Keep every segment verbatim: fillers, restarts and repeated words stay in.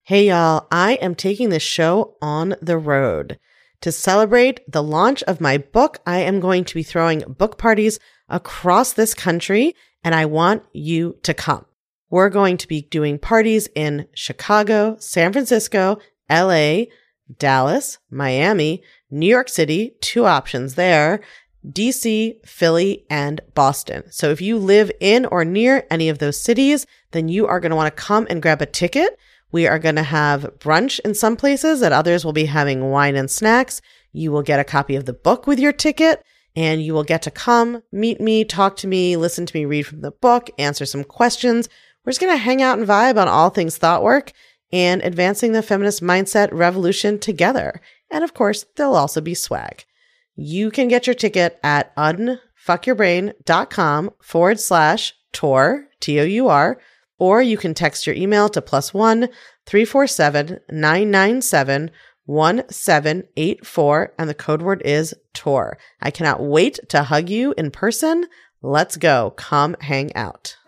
Hey y'all, I am taking this show on the road. To celebrate the launch of my book, I am going to be throwing book parties across this country, and I want you to come. We're going to be doing parties in Chicago, San Francisco, L A, Dallas, Miami, New York City, two options there, D C, Philly, and Boston. So if you live in or near any of those cities, then you are going to want to come and grab a ticket. We are going to have brunch in some places, at others we'll be having wine and snacks. You will get a copy of the book with your ticket, and you will get to come, meet me, talk to me, listen to me read from the book, answer some questions. We're just going to hang out and vibe on all things thought work and advancing the feminist mindset revolution together. And of course, there'll also be swag. You can get your ticket at unfuckyourbrain.com forward slash tour, T O U R, or you can text your email to plus one three four seven nine nine seven one seven eight four, and the code word is tour. I cannot wait to hug you in person. Let's go. Come hang out.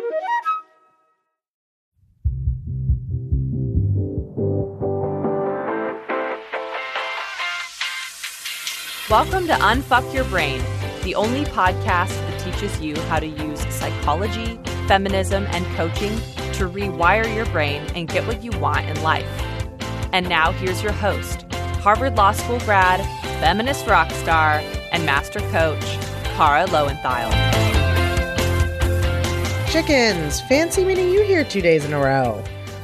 Welcome to Unfuck Your Brain, the only podcast that teaches you how to use psychology, feminism, and coaching to rewire your brain and get what you want in life. And now here's your host, Harvard Law School grad, feminist rock star, and master coach, Kara Loewentheil. Chickens, fancy meeting you here two days in a row.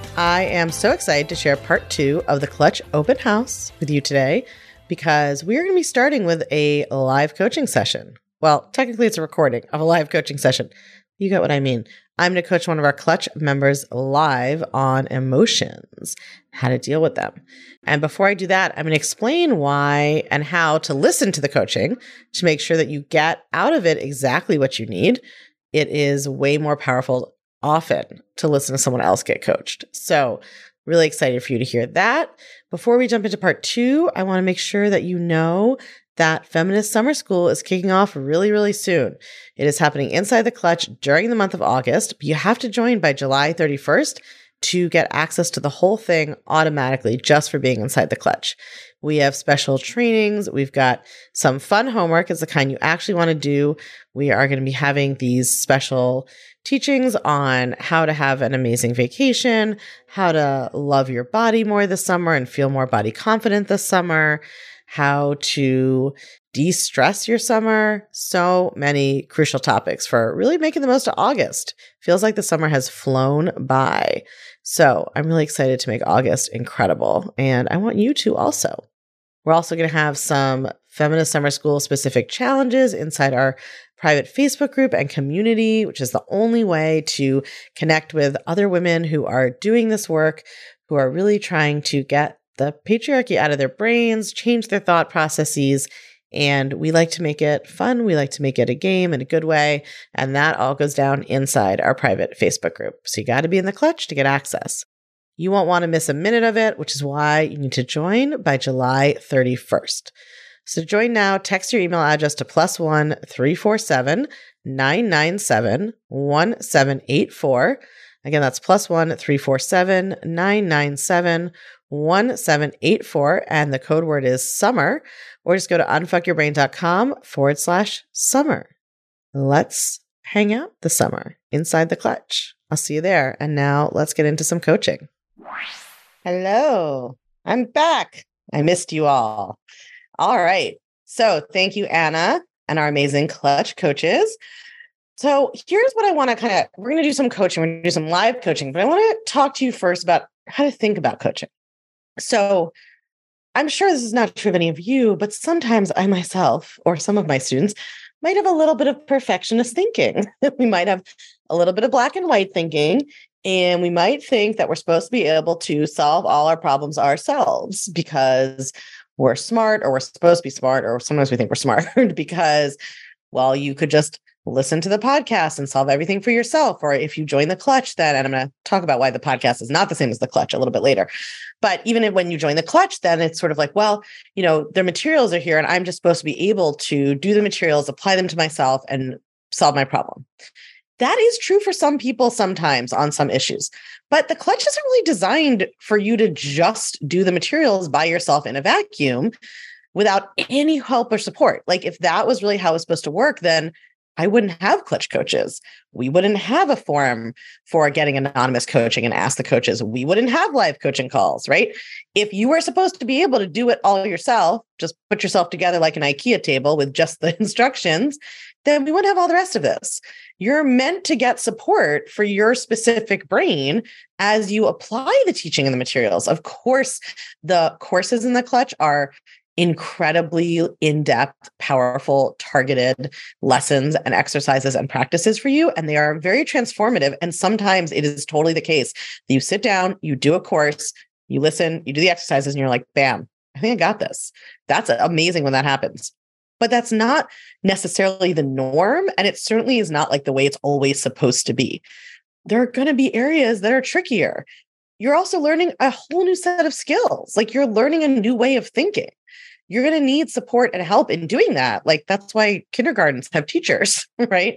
I am so excited to share part two of the Clutch Open House with you today, because we are going to be starting with a live coaching session. Well, technically it's a recording of a live coaching session. You get what I mean. I'm going to coach one of our Clutch members live on emotions, how to deal with them. And before I do that, I'm going to explain why and how to listen to the coaching to make sure that you get out of it exactly what you need. It is way more powerful often to listen to someone else get coached. So really excited for you to hear that. Before we jump into part two, I want to make sure that you know that Feminist Summer School is kicking off really, really soon. It is happening inside the Clutch during the month of August, but you have to join by July thirty-first to get access to the whole thing automatically just for being inside the Clutch. We have special trainings. We've got some fun homework. It's the kind you actually want to do. We are going to be having these special teachings on how to have an amazing vacation, how to love your body more this summer and feel more body confident this summer, how to de-stress your summer. So many crucial topics for really making the most of August. Feels like the summer has flown by. So I'm really excited to make August incredible. And I want you to also. We're also going to have some Feminist Summer School specific challenges inside our private Facebook group and community, which is the only way to connect with other women who are doing this work, who are really trying to get the patriarchy out of their brains, change their thought processes. And we like to make it fun. We like to make it a game in a good way. And that all goes down inside our private Facebook group. So you got to be in the Clutch to get access. You won't want to miss a minute of it, which is why you need to join by July thirty-first. So join now. Text your email address to plus one three four seven nine nine seven one seven eight four. Again, that's plus one three four seven nine nine seven one seven eight four. And the code word is summer, or just go to unfuckyourbrain.com forward slash summer. Let's hang out this summer inside the Clutch. I'll see you there. And now let's get into some coaching. Hello, I'm back. I missed you all. All right. So thank you, Anna, and our amazing Clutch coaches. So here's what I want to kind of, we're going to do some coaching. We're going to do some live coaching, but I want to talk to you first about how to think about coaching. So I'm sure this is not true of any of you, but sometimes I myself, or some of my students, might have a little bit of perfectionist thinking. We might have a little bit of black and white thinking, and we might think that we're supposed to be able to solve all our problems ourselves because we're smart, or we're supposed to be smart, or sometimes we think we're smart because, well, you could just listen to the podcast and solve everything for yourself. Or if you join the Clutch, then, and I'm going to talk about why the podcast is not the same as the Clutch a little bit later. But even when you join the Clutch, then it's sort of like, well, you know, the materials are here and I'm just supposed to be able to do the materials, apply them to myself and solve my problem. That is true for some people sometimes on some issues, but the clutch isn't really designed for you to just do the materials by yourself in a vacuum without any help or support. Like if that was really how it was supposed to work, then I wouldn't have clutch coaches. We wouldn't have a forum for getting anonymous coaching and ask the coaches. We wouldn't have live coaching calls, right? If you were supposed to be able to do it all yourself, just put yourself together like an IKEA table with just the instructions, then we wouldn't have all the rest of this. You're meant to get support for your specific brain as you apply the teaching and the materials. Of course, the courses in the clutch are incredibly in-depth, powerful, targeted lessons and exercises and practices for you. And they are very transformative. And sometimes it is totally the case that you sit down, you do a course, you listen, you do the exercises, and you're like, bam, I think I got this. That's amazing when that happens. But that's not necessarily the norm. And it certainly is not like the way it's always supposed to be. There are going to be areas that are trickier. You're also learning a whole new set of skills. Like you're learning a new way of thinking. You're going to need support and help in doing that. Like that's why kindergartens have teachers, right?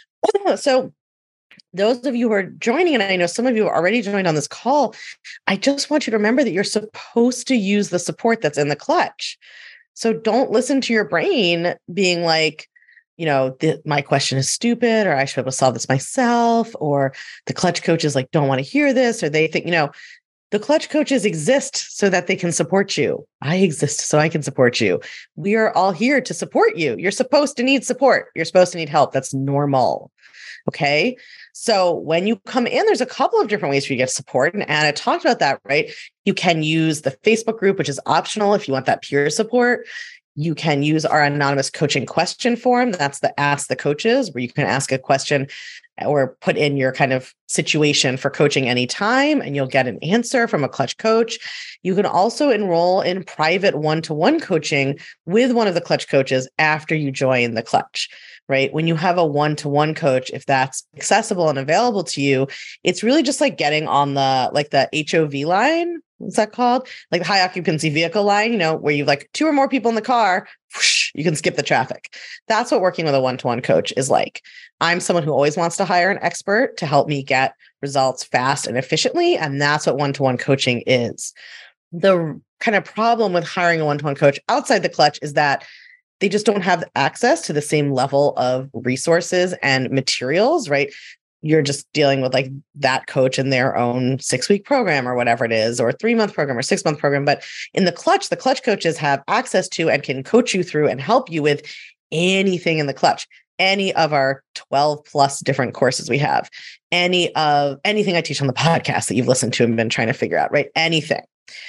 So those of you who are joining, and I know some of you have already joined on this call, I just want you to remember that you're supposed to use the support that's in the clutch. So don't listen to your brain being like, you know, the, my question is stupid, or I should be able to solve this myself, or the clutch coaches like don't want to hear this, or they think, you know, the clutch coaches exist so that they can support you. I exist so I can support you. We are all here to support you. You're supposed to need support. You're supposed to need help. That's normal. Okay. So when you come in, there's a couple of different ways for you to get support. And Anna talked about that, right? You can use the Facebook group, which is optional if you want that peer support. You can use our anonymous coaching question form. That's the Ask the Coaches, where you can ask a question or put in your kind of situation for coaching anytime, and you'll get an answer from a clutch coach. You can also enroll in private one-to-one coaching with one of the clutch coaches after you join the clutch, right? When you have a one-to-one coach, if that's accessible and available to you, it's really just like getting on the, like the H O V line. What's that called? Like the high occupancy vehicle line, you know, where you've like two or more people in the car, whoosh, you can skip the traffic. That's what working with a one-to-one coach is like. I'm someone who always wants to hire an expert to help me get results fast and efficiently. And that's what one-to-one coaching is. The kind of problem with hiring a one-to-one coach outside the clutch is that they just don't have access to the same level of resources and materials, right? You're just dealing with like that coach in their own six week program or whatever it is, or three month program or six month program. But in the clutch, the clutch coaches have access to and can coach you through and help you with anything in the clutch, any of our twelve plus different courses we have, any of anything I teach on the podcast that you've listened to and been trying to figure out, right? Anything.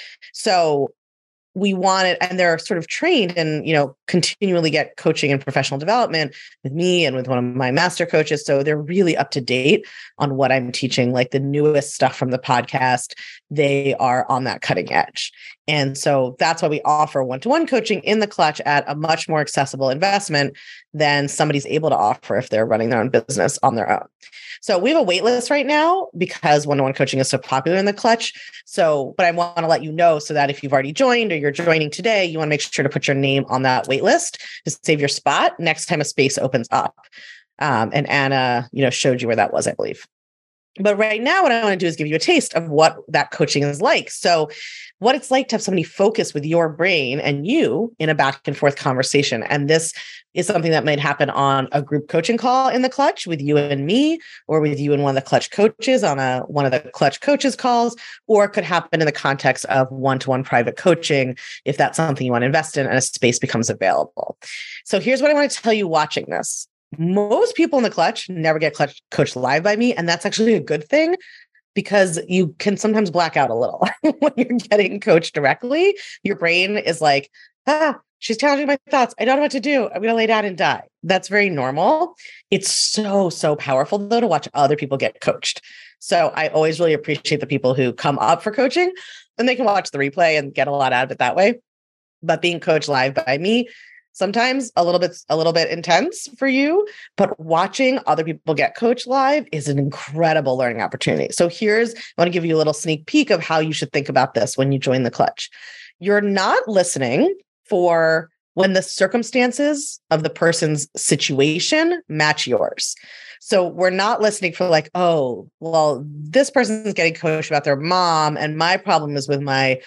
So we want it, and they're sort of trained and, you know, continually get coaching and professional development with me and with one of my master coaches. So they're really up to date on what I'm teaching, like the newest stuff from the podcast. They are on that cutting edge. And so that's why we offer one-to-one coaching in the clutch at a much more accessible investment than somebody's able to offer if they're running their own business on their own. So we have a wait list right now because one-to-one coaching is so popular in the clutch. So, but I want to let you know so that if you've already joined or you're joining today, you want to make sure to put your name on that wait list to save your spot next time a space opens up. Um, and Anna, you know, showed you where that was, I believe. But right now, what I want to do is give you a taste of what that coaching is like. So what it's like to have somebody focus with your brain and you in a back and forth conversation. And this is something that might happen on a group coaching call in the clutch with you and me, or with you and one of the clutch coaches on a one of the clutch coaches calls, or it could happen in the context of one-to-one private coaching if that's something you want to invest in and a space becomes available. So here's what I want to tell you watching this. Most people in the clutch never get clutch coached live by me. And that's actually a good thing because you can sometimes black out a little when you're getting coached directly. Your brain is like, ah, she's challenging my thoughts. I don't know what to do. I'm going to lay down and die. That's very normal. It's so, so powerful though to watch other people get coached. So I always really appreciate the people who come up for coaching and they can watch the replay and get a lot out of it that way. But being coached live by me, sometimes a little bit, a little bit intense for you, but watching other people get coached live is an incredible learning opportunity. So here's, I want to give you a little sneak peek of how you should think about this when you join the clutch. You're not listening for when the circumstances of the person's situation match yours, So we're not listening for like, oh, well, this person's getting coached about their mom and my problem is with my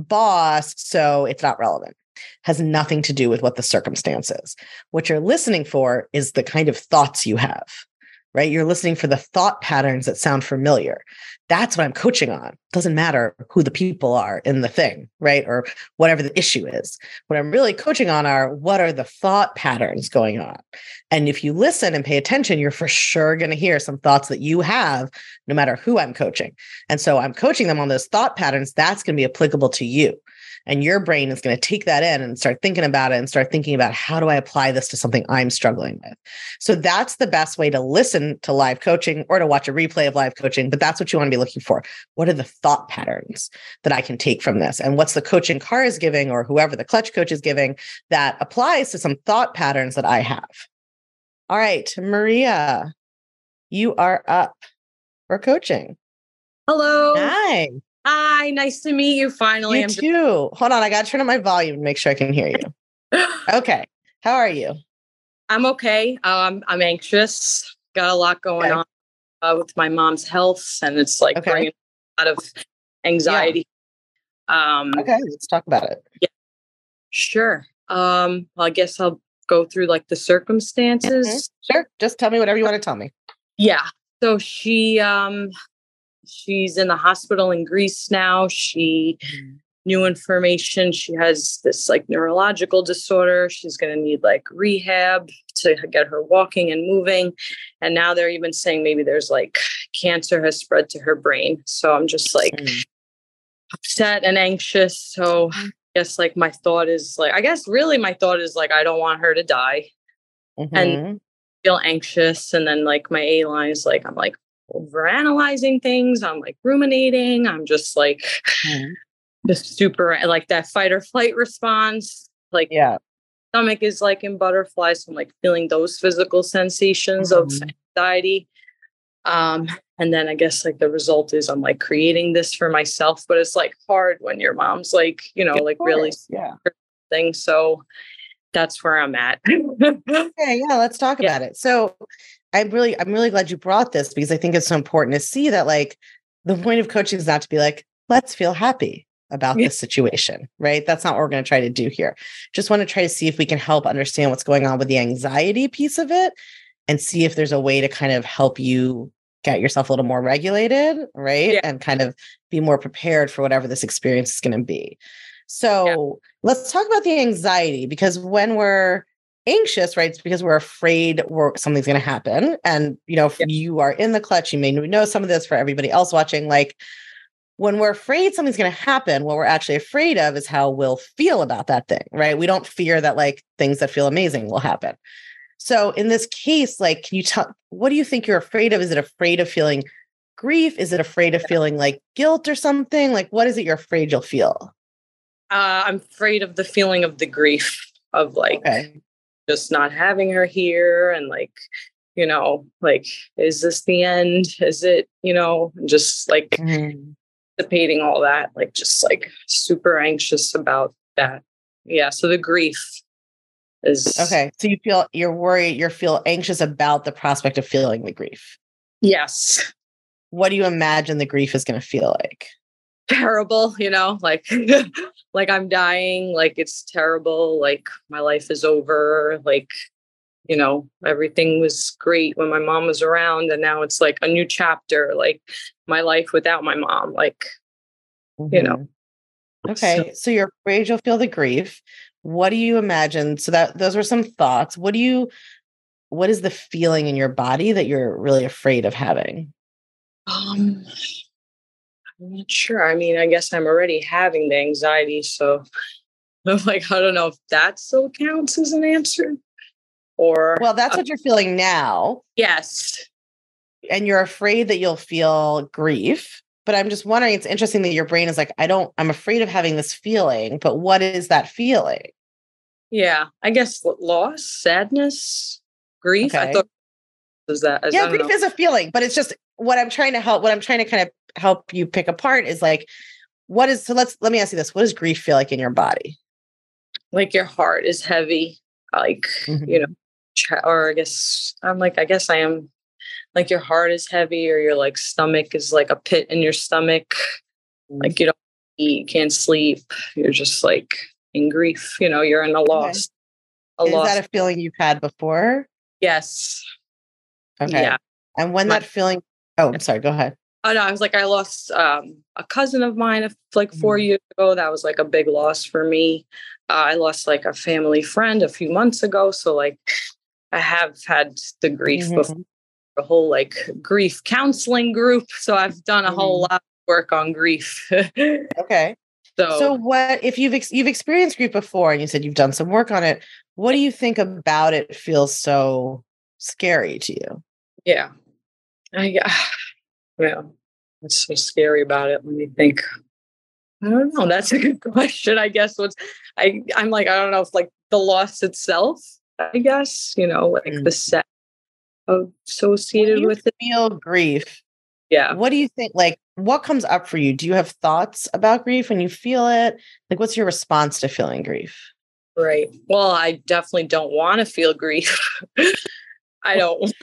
boss. So it's not relevant. Has nothing to do with what the circumstance is. What you're listening for is the kind of thoughts you have, right? You're listening for the thought patterns that sound familiar. That's what I'm coaching on. Doesn't matter who the people are in the thing, right? Or whatever the issue is. What I'm really coaching on are what are the thought patterns going on? And if you listen and pay attention, you're for sure going to hear some thoughts that you have, no matter who I'm coaching. And so I'm coaching them on those thought patterns. That's going to be applicable to you. And your brain is going to take that in and start thinking about it and start thinking about how do I apply this to something I'm struggling with? So that's the best way to listen to live coaching or to watch a replay of live coaching. But that's what you want to be looking for. What are the thought patterns that I can take from this? And what's the coaching car is giving or whoever the clutch coach is giving that applies to some thought patterns that I have? All right, Maria, you are up for coaching. Hello. Hi. Hi, nice to meet you finally. You I'm too. Just- Hold on, I got to turn up my volume to make sure I can hear you. Okay. How are you? I'm okay. Um, I'm anxious. Got a lot going Okay. on uh, with my mom's health, and it's like Okay. bringing a lot of anxiety. Um, Okay, let's talk about it. Yeah, sure. Um, well, I guess I'll go through like the circumstances. Mhm. Sure. Just tell me whatever you want to tell me. Yeah. So she, um, she's in the hospital in Greece now. She new information. She has this like neurological disorder. She's going to need like rehab to get her walking and moving. And now they're even saying maybe there's like cancer has spread to her brain. So I'm just like Mm. upset and anxious. So I guess like my thought is like, I guess really my thought is like, I don't want her to die Mhm. and feel anxious. And then like my A line is like, I'm like overanalyzing things. I'm like ruminating. I'm just like, Mhm. just super like that fight or flight response. Like Yeah. stomach is like in butterflies. So I'm like feeling those physical sensations of Mhm. anxiety. Um, and then I guess like the result is I'm like creating this for myself, but it's like hard when your mom's like, you know, Of like really course, yeah. thing. So that's where I'm at. Okay, yeah, let's talk Yeah. about it. So I'm really, I'm really glad you brought this because I think it's so important to see that like the point of coaching is not to be like, let's feel happy about Yeah. this situation, right? That's not what we're going to try to do here. Just want to try to see if we can help understand what's going on with the anxiety piece of it and see if there's a way to kind of help you get yourself a little more regulated, right? Yeah. And kind of be more prepared for whatever this experience is going to be. So let's talk about the anxiety because when we're anxious, right, it's because we're afraid we're, something's going to happen. And, you know, if Yeah. you are in the clutch, you may know some of this for everybody else watching, like when we're afraid something's going to happen, what we're actually afraid of is how we'll feel about that thing, right? We don't fear that like things that feel amazing will happen. So in this case, like, can you tell, what do you think you're afraid of? Is it afraid of feeling grief? Is it afraid of feeling like guilt or something? Like, what is it you're afraid you'll feel? Uh, I'm afraid of the feeling of the grief of like Okay. just not having her here and like, you know, like, is this the end? Is it, you know, just like Mhm. anticipating all that, like just like super anxious about that. Yeah. So the grief is Okay. So you feel you're worried, you feel anxious about the prospect of feeling the grief. Yes. What do you imagine the grief is going to feel like? Terrible, you know, like like I'm dying, like it's terrible, like my life is over, like, you know, everything was great when my mom was around and now it's like a new chapter, like my life without my mom, like, you know. Mhm. Okay. So you're afraid you'll feel the grief. What do you imagine? So that those were some thoughts. What do you what is the feeling in your body that you're really afraid of having? Um I'm not sure. I mean, I guess I'm already having the anxiety, so I'm like, I don't know if that still counts as an answer. Or Well, that's uh, what you're feeling now. yes. And you're afraid that you'll feel grief. But I'm just wondering, it's interesting that your brain is like, I don't, I'm afraid of having this feeling, but what is that feeling? Yeah. I guess l- loss, sadness, grief. I Okay. thought it was that as I Yeah, don't grief know. is a feeling, but it's just what I'm trying to help, what I'm trying to kind of help you pick apart is like, what is, so let's, let me ask you this. What does grief feel like in your body? Like your heart is heavy. Like, Mhm. you know, ch- or I guess I'm like, I guess I am like your heart is heavy or your like stomach is like a pit in your stomach. Mm-hmm. Like you don't eat, you can't sleep. You're just like in grief, you know, you're in a loss. Okay. A is loss. That a feeling you've had before? Yes. Okay. Yeah. And when My- that feeling, oh, I'm sorry, go ahead. Oh no, I was like, I lost um, a cousin of mine like four mm-hmm. years ago. That was like a big loss for me. Uh, I lost like a family friend a few months ago. So like I have had the grief mm-hmm. before, a whole like grief counseling group. So I've done a mm-hmm. whole lot of work on grief. Okay. So, so what, if you've, ex- you've experienced grief before and you said you've done some work on it, what do you think about it feels so scary to you? Yeah. I, uh, yeah. What's so scary about it? Let me think. I don't know. That's a good question. I guess what's I I'm like, I don't know if like the loss itself, I guess, you know, like mm. the set associated when you with it. Feel grief. Yeah. What do you think? Like, what comes up for you? Do you have thoughts about grief when you feel it? Like, what's your response to feeling grief? Right. Well, I definitely don't want to feel grief. I don't.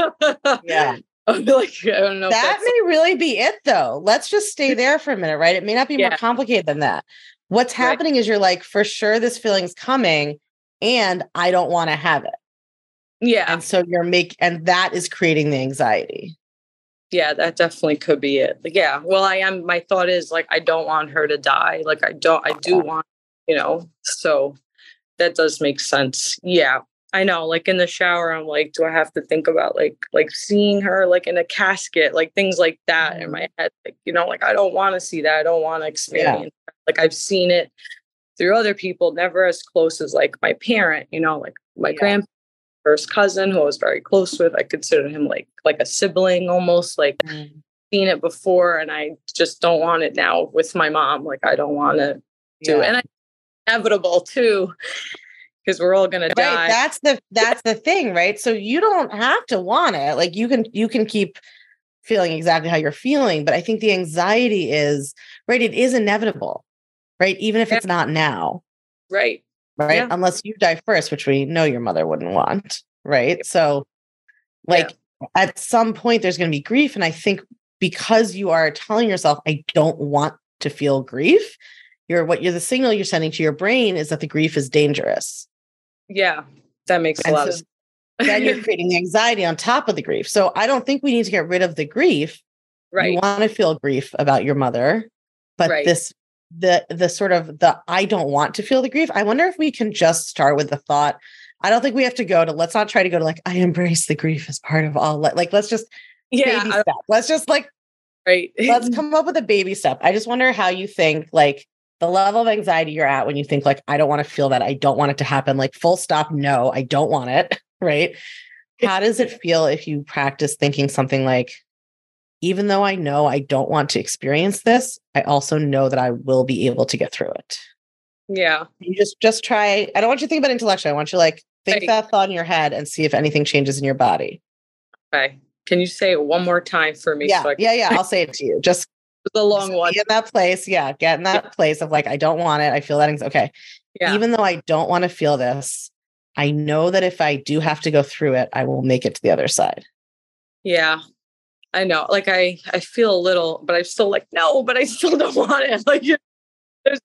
Yeah. Like, I don't know. That may like... really be it, though. Let's just stay there for a minute, right? It may not be yeah. more complicated than that. What's happening right. is you're like, for sure, this feeling's coming, and I don't want to have it. Yeah. And so you're make, and that is creating the anxiety. Yeah, that definitely could be it. Like, yeah. Well, I am. My thought is like, I don't want her to die. Like, I don't. I do want, you know. So that does make sense. Yeah. I know, like in the shower, I'm like, do I have to think about like, like seeing her like in a casket, like things like that mm-hmm. in my head, like, you know, like, I don't want to see that. I don't want to experience yeah. that. Like I've seen it through other people, never as close as like my parent, you know, like my yeah. grandpa, first cousin who I was very close with. I consider him like, like a sibling, almost like mm-hmm. seen it before. And I just don't want it now with my mom. Like, I don't want to yeah. do it. And I, inevitable too. Because we're all gonna die. Right. That's the that's the thing, right? So you don't have to want it. Like you can you can keep feeling exactly how you're feeling, but I think the anxiety is right. It is inevitable, right? Even if yeah. it's not now, right? Right. Yeah. Unless you die first, which we know your mother wouldn't want, right? So, like yeah. at some point, there's going to be grief, and I think because you are telling yourself, "I don't want to feel grief," you're what you're the signal you're sending to your brain is that the grief is dangerous. Yeah, that makes and a lot so of sense. Then you're creating anxiety on top of the grief. So I don't think we need to get rid of the grief. Right. You want to feel grief about your mother, but right. this, the, the sort of the, I don't want to feel the grief. I wonder if we can just start with the thought. I don't think we have to go to, let's not try to go to like, I embrace the grief as part of all, like, let's just yeah, baby step. Let's just like, right. let's come up with a baby step. I just wonder how you think like, the level of anxiety you're at when you think like, I don't want to feel that. I don't want it to happen. Like full stop. No, I don't want it. Right. How does it feel if you practice thinking something like, even though I know I don't want to experience this, I also know that I will be able to get through it. Yeah. You just, just try. I don't want you to think about intellectually. I want you to like think right. that thought in your head and see if anything changes in your body. Okay. Can you say it one more time for me? Yeah. So I can- yeah. Yeah. I'll say it to you. Just the long one. In that place. Yeah. Get in that yeah. place of like, I don't want it. I feel that. Okay. Yeah. Even though I don't want to feel this, I know that if I do have to go through it, I will make it to the other side. Yeah. I know. Like I, I feel a little, but I'm still like, no, but I still don't want it. Like there's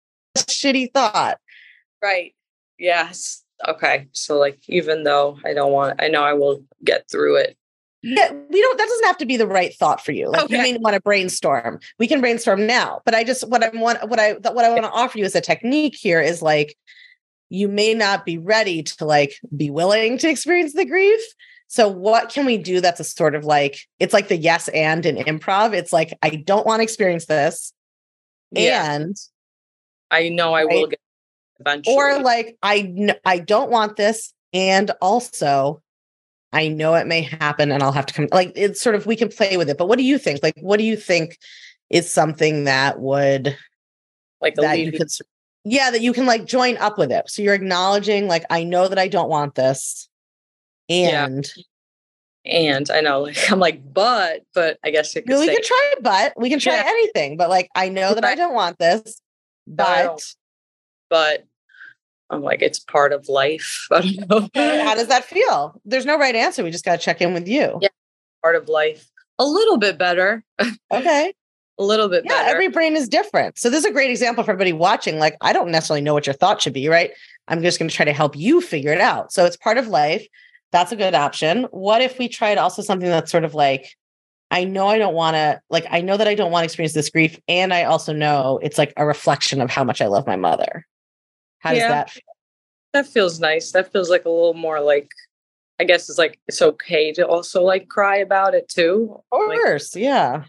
a shitty thought. Right. Yes. Okay. So like, even though I don't want, I know I will get through it. Yeah, we don't, that doesn't have to be the right thought for you. Like okay. you may want to brainstorm. We can brainstorm now, but I just, what I want, what I, what I want to offer you as a technique here is like, you may not be ready to like be willing to experience the grief. So what can we do? That's a sort of like, it's like the yes and in improv. It's like, I don't want to experience this. Yeah. And I know I right? will get eventually. Or like, I, I don't want this. And also, I know it may happen and I'll have to come, like, it's sort of, we can play with it, but what do you think? Like, what do you think is something that would, like, that you could, yeah, that you can like join up with it. So you're acknowledging, like, I know that I don't want this. And, yeah. and I know, like, I'm like, but, but I guess you could no, we say, can try, but we can try yeah. anything, but like, I know that right. I don't want this, but, but I'm like, it's part of life. I don't know. How does that feel? There's no right answer. We just got to check in with you. Yeah. part of life. A little bit better. Okay. A little bit Yeah, better. every brain is different. So this is a great example for everybody watching. Like, I don't necessarily know what your thought should be, right? I'm just going to try to help you figure it out. So it's part of life. That's a good option. What if we tried also something that's sort of like, I know I don't want to, like, I know that I don't want to experience this grief. And I also know it's like a reflection of how much I love my mother. How does Yeah. that feel? That feels nice. That feels like a little more like, I guess it's like, it's okay to also like cry about it too. Of course. Like, yeah.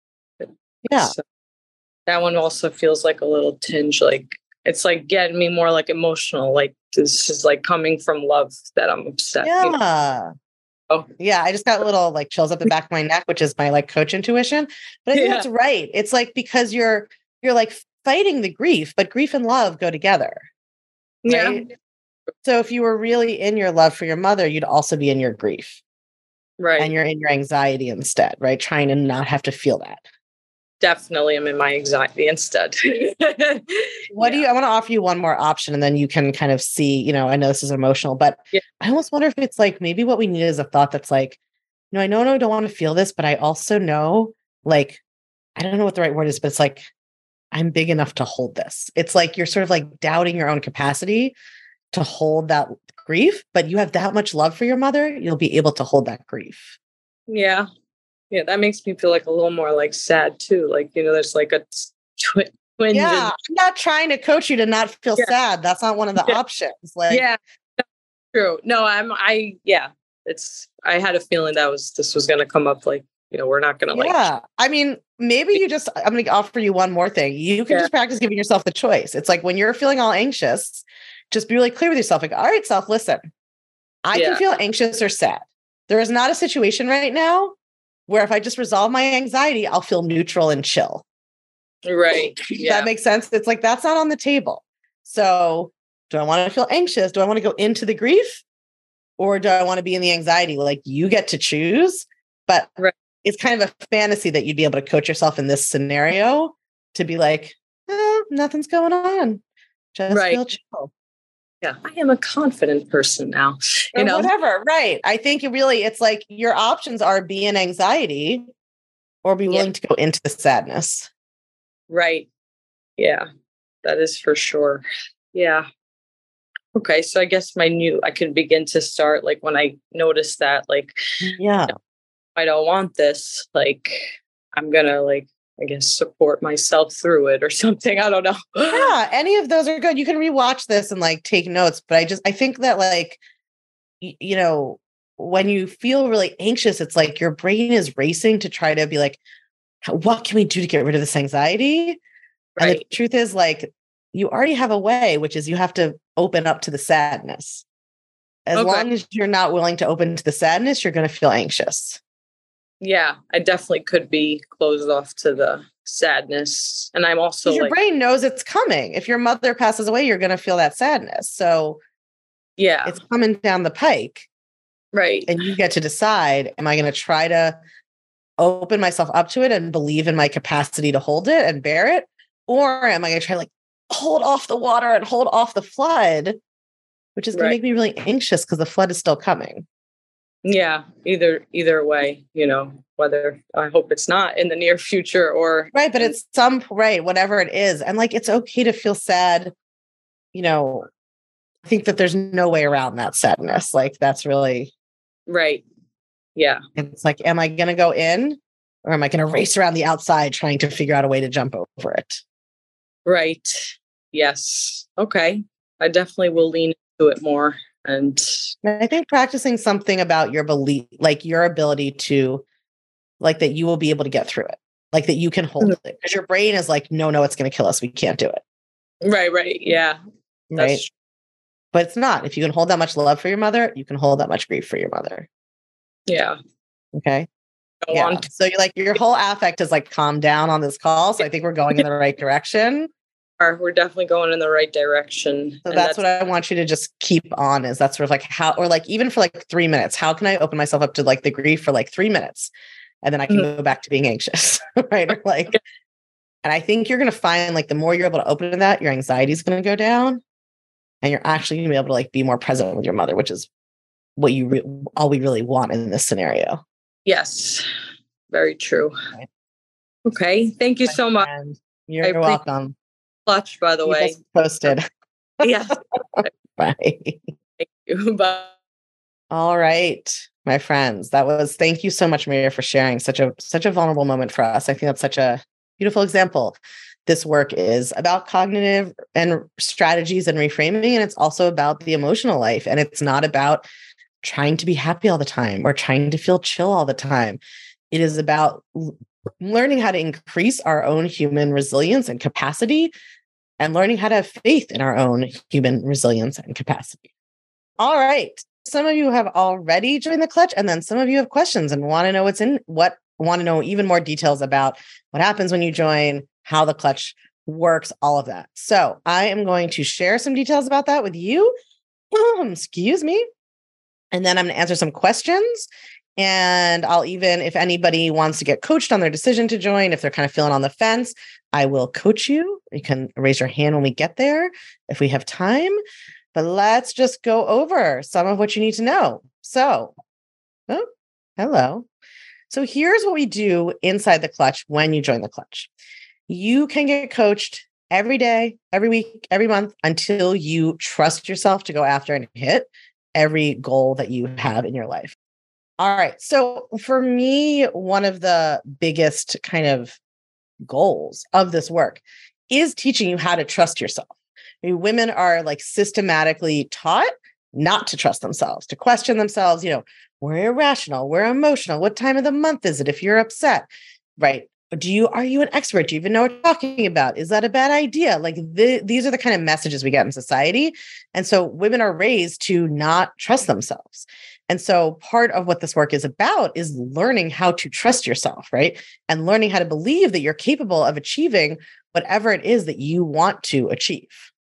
Yeah. So that one also feels like a little tinge, like it's like getting me more like emotional. Like this is like coming from love that I'm upset. Yeah. You know? Oh, yeah. I just got a little like chills up the back of my neck, which is my like coach intuition. But I think yeah. that's right. It's like because you're you're like fighting the grief, but grief and love go together. Right? Yeah. So if you were really in your love for your mother, you'd also be in your grief. Right. And you're in your anxiety instead, right? Trying to not have to feel that. Definitely I'm in my anxiety instead. What yeah. do you, I want to offer you one more option and then you can kind of see, you know, I know this is emotional, but yeah. I almost wonder if it's like, maybe what we need is a thought that's like, you know, I know I don't want to feel this, but I also know like, I don't know what the right word is, but it's like, I'm big enough to hold this. It's like, you're sort of like doubting your own capacity to hold that grief, but you have that much love for your mother, you'll be able to hold that grief. Yeah. Yeah. That makes me feel like a little more like sad too. Like, you know, there's like a twi- twinge. Yeah. I'm not trying to coach you to not feel yeah. sad. That's not one of the yeah. options. Like, yeah, true. No, I'm, I, yeah, it's, I had a feeling that was, this was going to come up like, you know, we're not going to like. Yeah. I mean, maybe you just, I'm going to offer you one more thing. You can yeah. just practice giving yourself the choice. It's like when you're feeling all anxious, just be really clear with yourself. Like, all right, self, listen, I yeah. can feel anxious or sad. There is not a situation right now where if I just resolve my anxiety, I'll feel neutral and chill. Right. Yeah. That makes sense. It's like, that's not on the table. So do I want to feel anxious? Do I want to go into the grief or do I want to be in the anxiety? Like you get to choose, but right. it's kind of a fantasy that you'd be able to coach yourself in this scenario to be like, oh, nothing's going on. Just right. feel chill. Yeah, I am a confident person now. You or know, whatever. Right. I think it really, it's like your options are be in anxiety or be willing yeah. to go into the sadness. Right. Yeah, that is for sure. Yeah. Okay. So I guess my new, I can begin to start like when I notice that, like, yeah, you know, I don't want this, like, I'm going to like, I guess, support myself through it or something. I don't know. Yeah, any of those are good. You can rewatch this and like take notes. But I just, I think that like, y- you know, when you feel really anxious, it's like your brain is racing to try to be like, what can we do to get rid of this anxiety? Right. And the truth is like, you already have a way, which is you have to open up to the sadness. As okay. long as you're not willing to open to the sadness, you're going to feel anxious. Yeah, I definitely could be closed off to the sadness. And I'm also your like, brain knows it's coming. If your mother passes away, you're going to feel that sadness. So yeah, it's coming down the pike. Right. And you get to decide, am I going to try to open myself up to it and believe in my capacity to hold it and bear it? Or am I going to try to like hold off the water and hold off the flood, which is going right. to make me really anxious because the flood is still coming. Yeah, either either way, you know, whether I hope it's not in the near future or right, but it's some right, whatever it is. And like it's okay to feel sad, you know. I think that there's no way around that sadness. Like that's really right. Yeah. It's like, am I gonna go in or am I gonna race around the outside trying to figure out a way to jump over it? Right. Yes. Okay. I definitely will lean into it more. And I think practicing something about your belief, like your ability to, like that you will be able to get through it, like that you can hold mm-hmm. it. Because your brain is like, no, no, it's going to kill us. We can't do it. Right, right. Yeah. Right. That's but it's not. If you can hold that much love for your mother, you can hold that much grief for your mother. Yeah. Okay. Yeah. So you're like, your whole affect is like calm down on this call. So I think we're going in the right direction. We're definitely going in the right direction. So that's, that's what I want you to just keep on is that's sort of like how, or like even for like three minutes, how can I open myself up to like the grief for like three minutes? And then I can mm-hmm. go back to being anxious. Right. Or like, and I think you're going to find like the more you're able to open to that, your anxiety is going to go down and you're actually going to be able to like be more present with your mother, which is what you, re- all we really want in this scenario. Yes, very true. Okay. Okay. Thank you My so much. friend, You're welcome. Clutch, by the Keep way. us posted. Yes. Bye. Thank you. Bye. All right, my friends. That was thank you so much, Maria, for sharing such a such a vulnerable moment for us. I think that's such a beautiful example. This work is about cognitive and strategies and reframing, and it's also about the emotional life. And it's not about trying to be happy all the time or trying to feel chill all the time. It is about l- learning how to increase our own human resilience and capacity and learning how to have faith in our own human resilience and capacity. All right. Some of you have already joined the clutch, and then some of you have questions and want to know what's in what want to know even more details about what happens when you join, how the clutch works, all of that. So I am going to share some details about that with you. Excuse me. And then I'm going to answer some questions. And I'll even, if anybody wants to get coached on their decision to join, if they're kind of feeling on the fence, I will coach you. You can raise your hand when we get there if we have time. But let's just go over some of what you need to know. So, oh, hello. So here's what we do inside the clutch when you join the clutch. You can get coached every day, every week, every month until you trust yourself to go after and hit every goal that you have in your life. All right. So for me, one of the biggest kind of goals of this work is teaching you how to trust yourself. I mean, women are like systematically taught not to trust themselves, to question themselves. You know, we're irrational, we're emotional. What time of the month is it if you're upset, right? Do you, are you an expert? Do you even know what you're talking about? Is that a bad idea? Like the, these are the kind of messages we get in society. And so women are raised to not trust themselves. And so part of what this work is about is learning how to trust yourself, right? And learning how to believe that you're capable of achieving whatever it is that you want to achieve.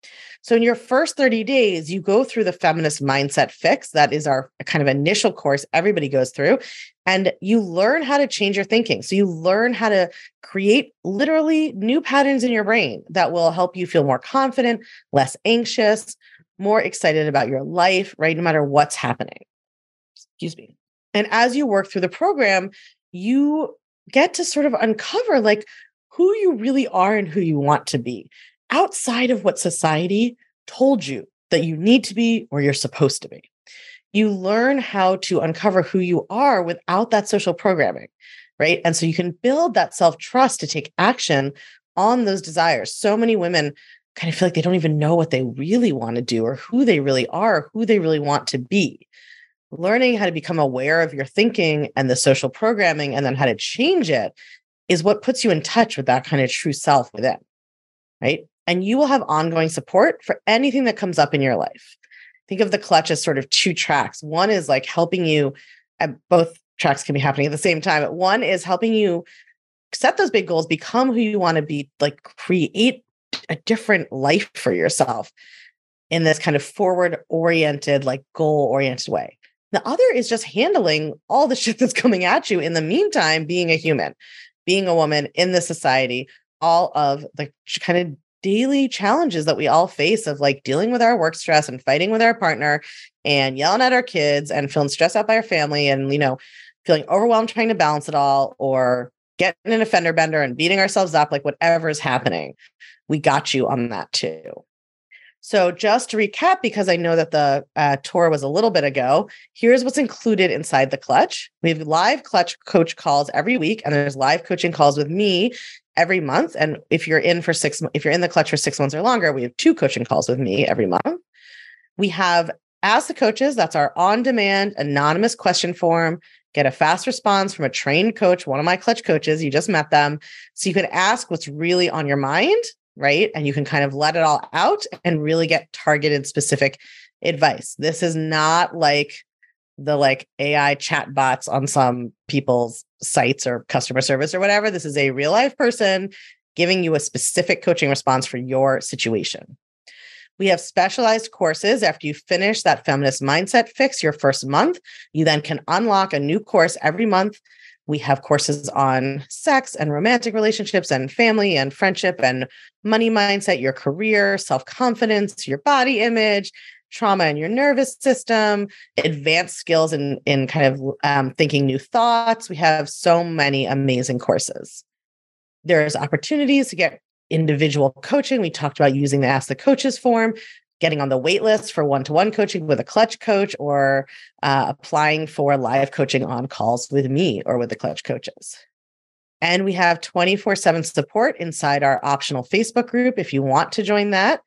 So in your first thirty days, you go through the Feminist Mindset Fix. That is our kind of initial course everybody goes through. And you learn how to change your thinking. So you learn how to create literally new patterns in your brain that will help you feel more confident, less anxious, more excited about your life, right? No matter what's happening. Excuse me. And as you work through the program, you get to sort of uncover like who you really are and who you want to be, outside of what society told you that you need to be or you're supposed to be. You learn how to uncover who you are without that social programming, right? And so you can build that self-trust to take action on those desires. So many women kind of feel like they don't even know what they really want to do or who they really are, or who they really want to be. Learning how to become aware of your thinking and the social programming and then how to change it is what puts you in touch with that kind of true self within, right? And you will have ongoing support for anything that comes up in your life. Think of the clutch as sort of two tracks. One is like helping you, and both tracks can be happening at the same time. But one is helping you set those big goals, become who you want to be, like create a different life for yourself in this kind of forward-oriented, like goal-oriented way. The other is just handling all the shit that's coming at you in the meantime, being a human, being a woman in this society, all of the kind of daily challenges that we all face of like dealing with our work stress and fighting with our partner and yelling at our kids and feeling stressed out by our family and, you know, feeling overwhelmed trying to balance it all or getting in a fender bender and beating ourselves up, like whatever is happening. We got you on that too. So just to recap, because I know that the uh, tour was a little bit ago, here's what's included inside the clutch. We have live clutch coach calls every week, and there's live coaching calls with me every month. And if you're in for six, if you're in the clutch for six months or longer, we have two coaching calls with me every month. We have Ask the Coaches. That's our on-demand anonymous question form. Get a fast response from a trained coach, one of my clutch coaches. You just met them. So you can ask what's really on your mind, right? And you can kind of let it all out and really get targeted, specific advice. This is not like the like A I chat bots on some people's sites or customer service or whatever. This is a real life person giving you a specific coaching response for your situation. We have specialized courses. After you finish that Feminist Mindset Fix your first month, you then can unlock a new course every month. We have courses on sex and romantic relationships and family and friendship and money mindset, your career, self-confidence, your body image, trauma in your nervous system, advanced skills in, in kind of um, thinking new thoughts. We have so many amazing courses. There's opportunities to get individual coaching. We talked about using the Ask the Coaches form, getting on the wait list for one-to-one coaching with a Clutch coach, or uh, applying for live coaching on calls with me or with the Clutch coaches. And we have twenty-four seven support inside our optional Facebook group. If you want to join that,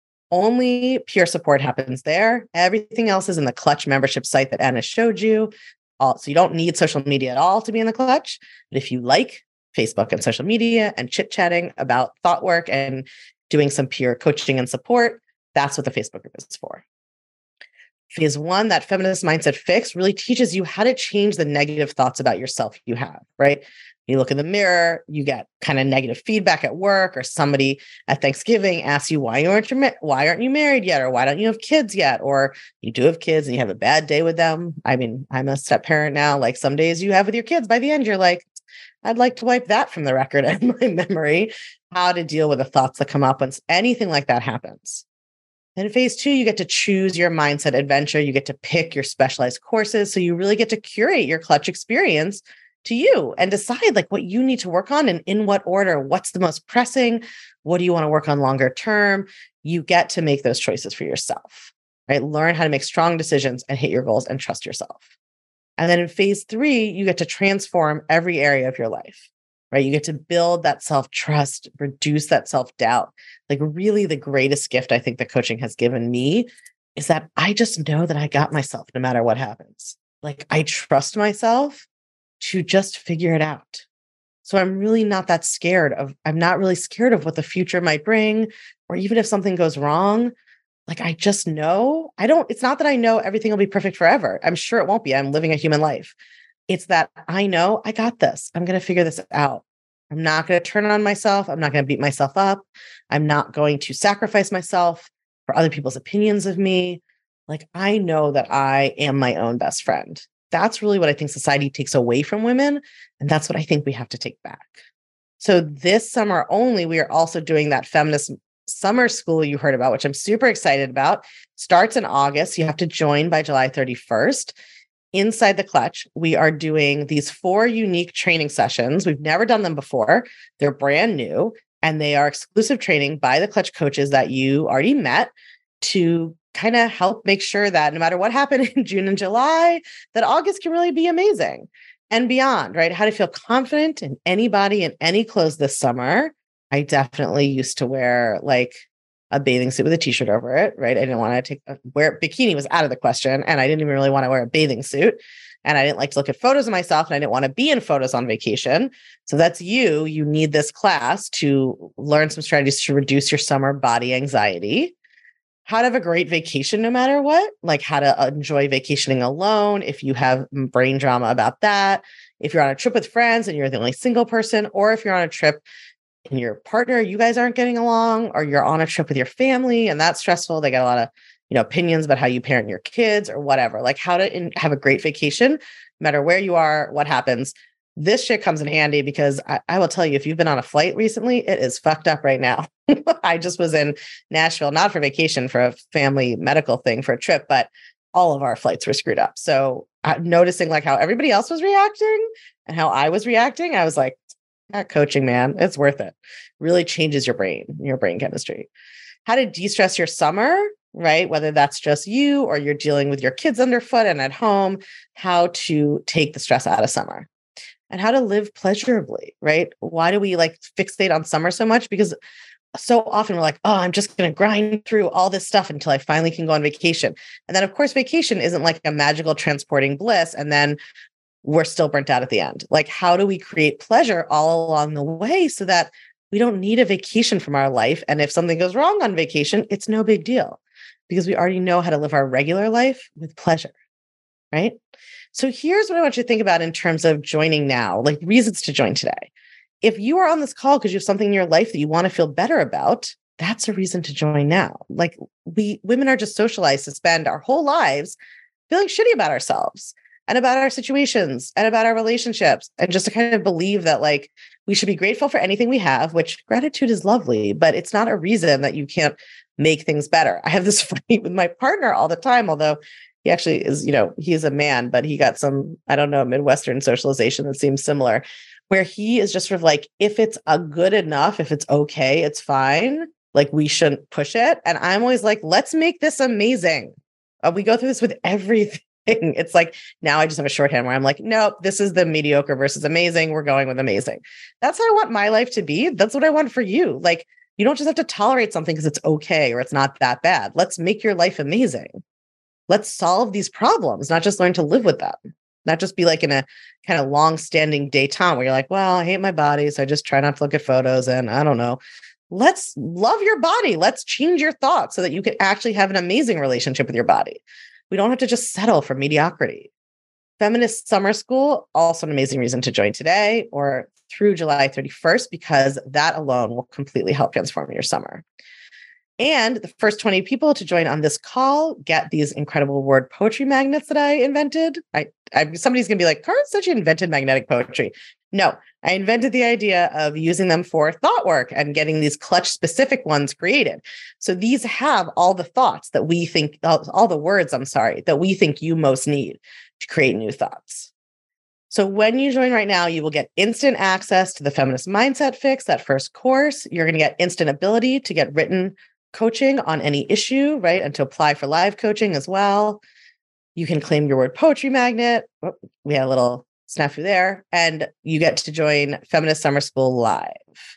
only peer support happens there. Everything else is in the Clutch membership site that Anna showed you. So you don't need social media at all to be in the Clutch. But if you like Facebook and social media and chit-chatting about thought work and doing some peer coaching and support, that's what the Facebook group is for. Phase one, that feminist mindset fix, really teaches you how to change the negative thoughts about yourself you have, right? You look in the mirror, you get kind of negative feedback at work, or somebody at Thanksgiving asks you, why aren't you, why aren't you married yet? Or why don't you have kids yet? Or you do have kids and you have a bad day with them. I mean, I'm a step parent now. Like some days you have with your kids, by the end, you're like, I'd like to wipe that from the record of my memory. How to deal with the thoughts that come up when anything like that happens. And in phase two, you get to choose your mindset adventure. You get to pick your specialized courses. So you really get to curate your Clutch experience to you and decide like what you need to work on and in what order. What's the most pressing? What do you want to work on longer term? You get to make those choices for yourself, right? Learn how to make strong decisions and hit your goals and trust yourself. And then in phase three, you get to transform every area of your life, right? You get to build that self-trust, reduce that self-doubt. Like really the greatest gift I think that coaching has given me is that I just know that I got myself no matter what happens. Like I trust myself to just figure it out. So I'm really not that scared of, I'm not really scared of what the future might bring, or even if something goes wrong, like I just know, I don't, it's not that I know everything will be perfect forever. I'm sure it won't be. I'm living a human life. It's that I know I got this. I'm going to figure this out. I'm not going to turn on myself. I'm not going to beat myself up. I'm not going to sacrifice myself for other people's opinions of me. Like I know that I am my own best friend. That's really what I think society takes away from women. And that's what I think we have to take back. So this summer only, we are also doing that feminist summer school you heard about, which I'm super excited about. Starts in August. You have to join by July thirty-first. Inside the Clutch, we are doing these four unique training sessions. We've never done them before. They're brand new, and they are exclusive training by the Clutch coaches that you already met to kind of help make sure that no matter what happened in June and July, that August can really be amazing and beyond, right? How to feel confident in any body in any clothes this summer. I definitely used to wear like a bathing suit with a t-shirt over it, right? I didn't want to take a, wear bikini was out of the question. And I didn't even really want to wear a bathing suit. And I didn't like to look at photos of myself, and I didn't want to be in photos on vacation. So that's you. You need this class to learn some strategies to reduce your summer body anxiety. How to have a great vacation no matter what, like how to enjoy vacationing alone if you have brain drama about that, if you're on a trip with friends and you're the only single person, or if you're on a trip and your partner, you guys aren't getting along, or you're on a trip with your family and that's stressful. They got a lot of, you know, opinions about how you parent your kids or whatever, like how to in, have a great vacation, no matter where you are, what happens. This shit comes in handy because I, I will tell you, if you've been on a flight recently, it is fucked up right now. I just was in Nashville, not for vacation, for a family medical thing for a trip, but all of our flights were screwed up. So uh, noticing like how everybody else was reacting and how I was reacting, I was like, that coaching, man, it's worth it. Really changes your brain, your brain chemistry. How to de-stress your summer, right? Whether that's just you or you're dealing with your kids underfoot and at home, how to take the stress out of summer. And how to live pleasurably, right? Why do we like fixate on summer so much? Because so often we're like, oh, I'm just going to grind through all this stuff until I finally can go on vacation. And then of course, vacation isn't like a magical transporting bliss. And then we're still burnt out at the end. Like, how do we create pleasure all along the way so that we don't need a vacation from our life? And if something goes wrong on vacation, it's no big deal because we already know how to live our regular life with pleasure, right? So here's what I want you to think about in terms of joining now, like reasons to join today. If you are on this call because you have something in your life that you want to feel better about, that's a reason to join now. Like we women are just socialized to spend our whole lives feeling shitty about ourselves. and about our situations and about our relationships, and just to kind of believe that like we should be grateful for anything we have, which gratitude is lovely, but it's not a reason that you can't make things better. I have this fight with my partner all the time, although he actually is, you know, he's a man, but he got some, I don't know, Midwestern socialization that seems similar, where he is just sort of like, if it's a good enough, if it's okay, it's fine. Like we shouldn't push it. And I'm always like, let's make this amazing. Uh, we go through this with everything. It's like, now I just have a shorthand where I'm like, nope, this is the mediocre versus amazing. We're going with amazing. That's how I want my life to be. That's what I want for you. Like, you don't just have to tolerate something because it's okay or it's not that bad. Let's make your life amazing. Let's solve these problems, not just learn to live with them, not just be like in a kind of long-standing détente where you're like, well, I hate my body, so I just try not to look at photos and I don't know. Let's love your body. Let's change your thoughts so that you can actually have an amazing relationship with your body. We don't have to just settle for mediocrity. Feminist Summer School, also an amazing reason to join today or through July thirty-first, because that alone will completely help transform your summer. And the first twenty people to join on this call get these incredible word poetry magnets that I invented. I, I somebody's going to be like, Cara said you invented magnetic poetry. No, I invented the idea of using them for thought work and getting these clutch specific ones created. So these have all the thoughts that we think, all the words, I'm sorry, that we think you most need to create new thoughts. So when you join right now, you will get instant access to the Feminist Mindset Fix, that first course. You're going to get instant ability to get written coaching on any issue, right? And to apply for live coaching as well. You can claim your word poetry magnet. Oh, we had a little snafu there. And you get to join Feminist Summer School Live.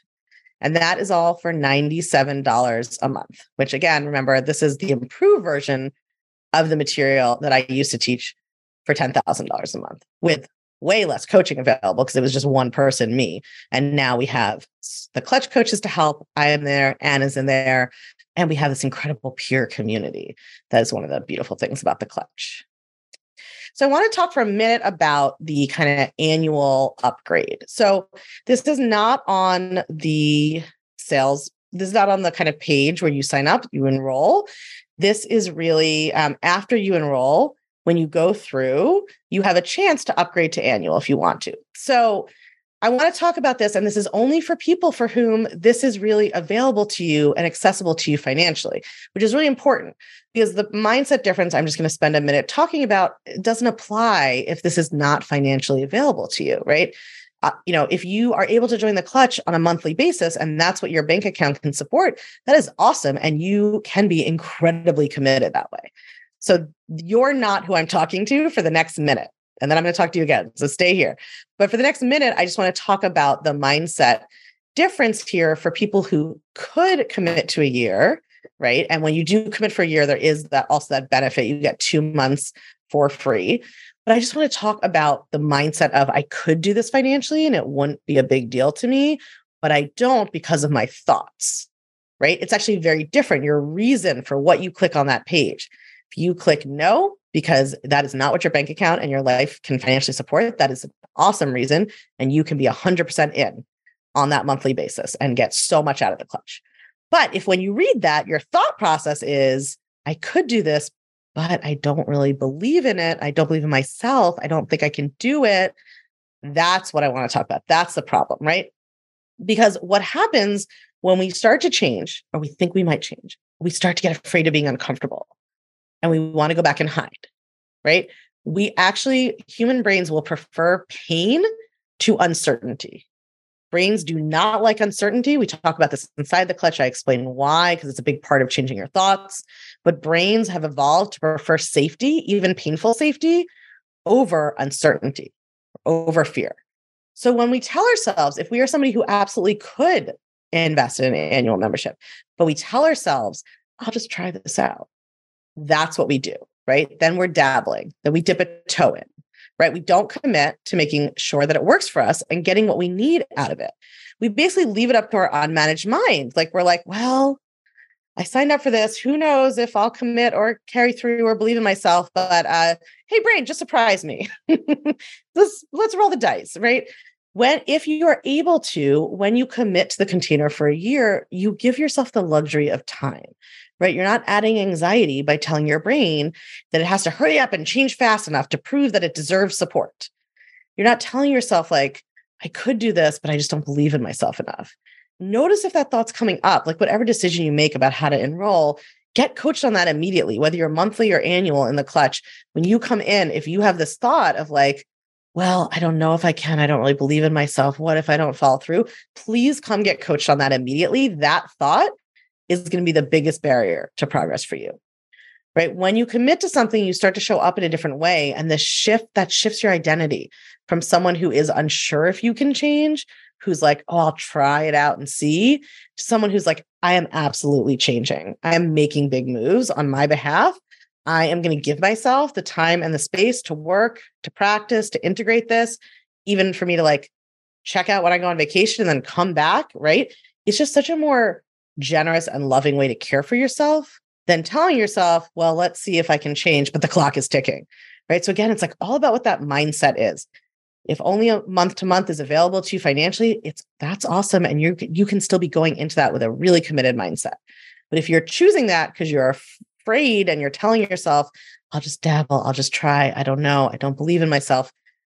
And that is all for ninety-seven dollars a month, which again, remember, this is the improved version of the material that I used to teach for ten thousand dollars a month with way less coaching available because it was just one person, me. And now we have the Clutch coaches to help. I am there, Anna's in there. And we have this incredible peer community. That is one of the beautiful things about the Clutch. So I want to talk for a minute about the kind of annual upgrade. So this is not on the sales, this is not on the kind of page where you sign up, you enroll. This is really um, after you enroll, when you go through, you have a chance to upgrade to annual if you want to. So I want to talk about this, and this is only for people for whom this is really available to you and accessible to you financially, which is really important because the mindset difference I'm just going to spend a minute talking about doesn't apply if this is not financially available to you, right? Uh, you know, if you are able to join the Clutch on a monthly basis and that's what your bank account can support, that is awesome. And you can be incredibly committed that way. So you're not who I'm talking to for the next minute. And then I'm going to talk to you again. So stay here. But for the next minute, I just want to talk about the mindset difference here for people who could commit to a year, right? And when you do commit for a year, there is that also that benefit. You get two months for free. But I just want to talk about the mindset of I could do this financially and it wouldn't be a big deal to me, but I don't because of my thoughts, right? It's actually very different. Your reason for what you click on that page. If you click no, because that is not what your bank account and your life can financially support, that is an awesome reason. And you can be one hundred percent in on that monthly basis and get so much out of the Clutch. But if when you read that, your thought process is, I could do this, but I don't really believe in it. I don't believe in myself. I don't think I can do it. That's what I want to talk about. That's the problem, right? Because what happens when we start to change, or we think we might change, we start to get afraid of being uncomfortable. And we want to go back and hide, right? We actually, human brains will prefer pain to uncertainty. Brains do not like uncertainty. We talk about this inside the Clutch. I explain why, because it's a big part of changing your thoughts. But brains have evolved to prefer safety, even painful safety, over uncertainty, over fear. So when we tell ourselves, if we are somebody who absolutely could invest in an annual membership, but we tell ourselves, I'll just try this out. That's what we do, right? Then we're dabbling, then we dip a toe in, right? We don't commit to making sure that it works for us and getting what we need out of it. We basically leave it up to our unmanaged mind. Like we're like, well, I signed up for this. Who knows if I'll commit or carry through or believe in myself, but uh, hey, brain, just surprise me. let's, let's roll the dice, right? When, if you are able to, when you commit to the container for a year, you give yourself the luxury of time, right? You're not adding anxiety by telling your brain that it has to hurry up and change fast enough to prove that it deserves support. You're not telling yourself like, I could do this, but I just don't believe in myself enough. Notice if that thought's coming up, like whatever decision you make about how to enroll, get coached on that immediately, whether you're monthly or annual in the Clutch. When you come in, if you have this thought of like, well, I don't know if I can, I don't really believe in myself. What if I don't follow through? Please come get coached on that immediately. That thought is going to be the biggest barrier to progress for you, right? When you commit to something, you start to show up in a different way. And the shift that shifts your identity from someone who is unsure if you can change, who's like, oh, I'll try it out and see, to someone who's like, I am absolutely changing. I am making big moves on my behalf. I am going to give myself the time and the space to work, to practice, to integrate this, even for me to like check out when I go on vacation and then come back, right? It's just such a more generous and loving way to care for yourself than telling yourself, well, let's see if I can change, but the clock is ticking, right? So again, it's like all about what that mindset is. If only a month to month is available to you financially, it's that's awesome. And you you can still be going into that with a really committed mindset. But if you're choosing that because you're afraid and you're telling yourself, I'll just dabble, I'll just try, I don't know, I don't believe in myself,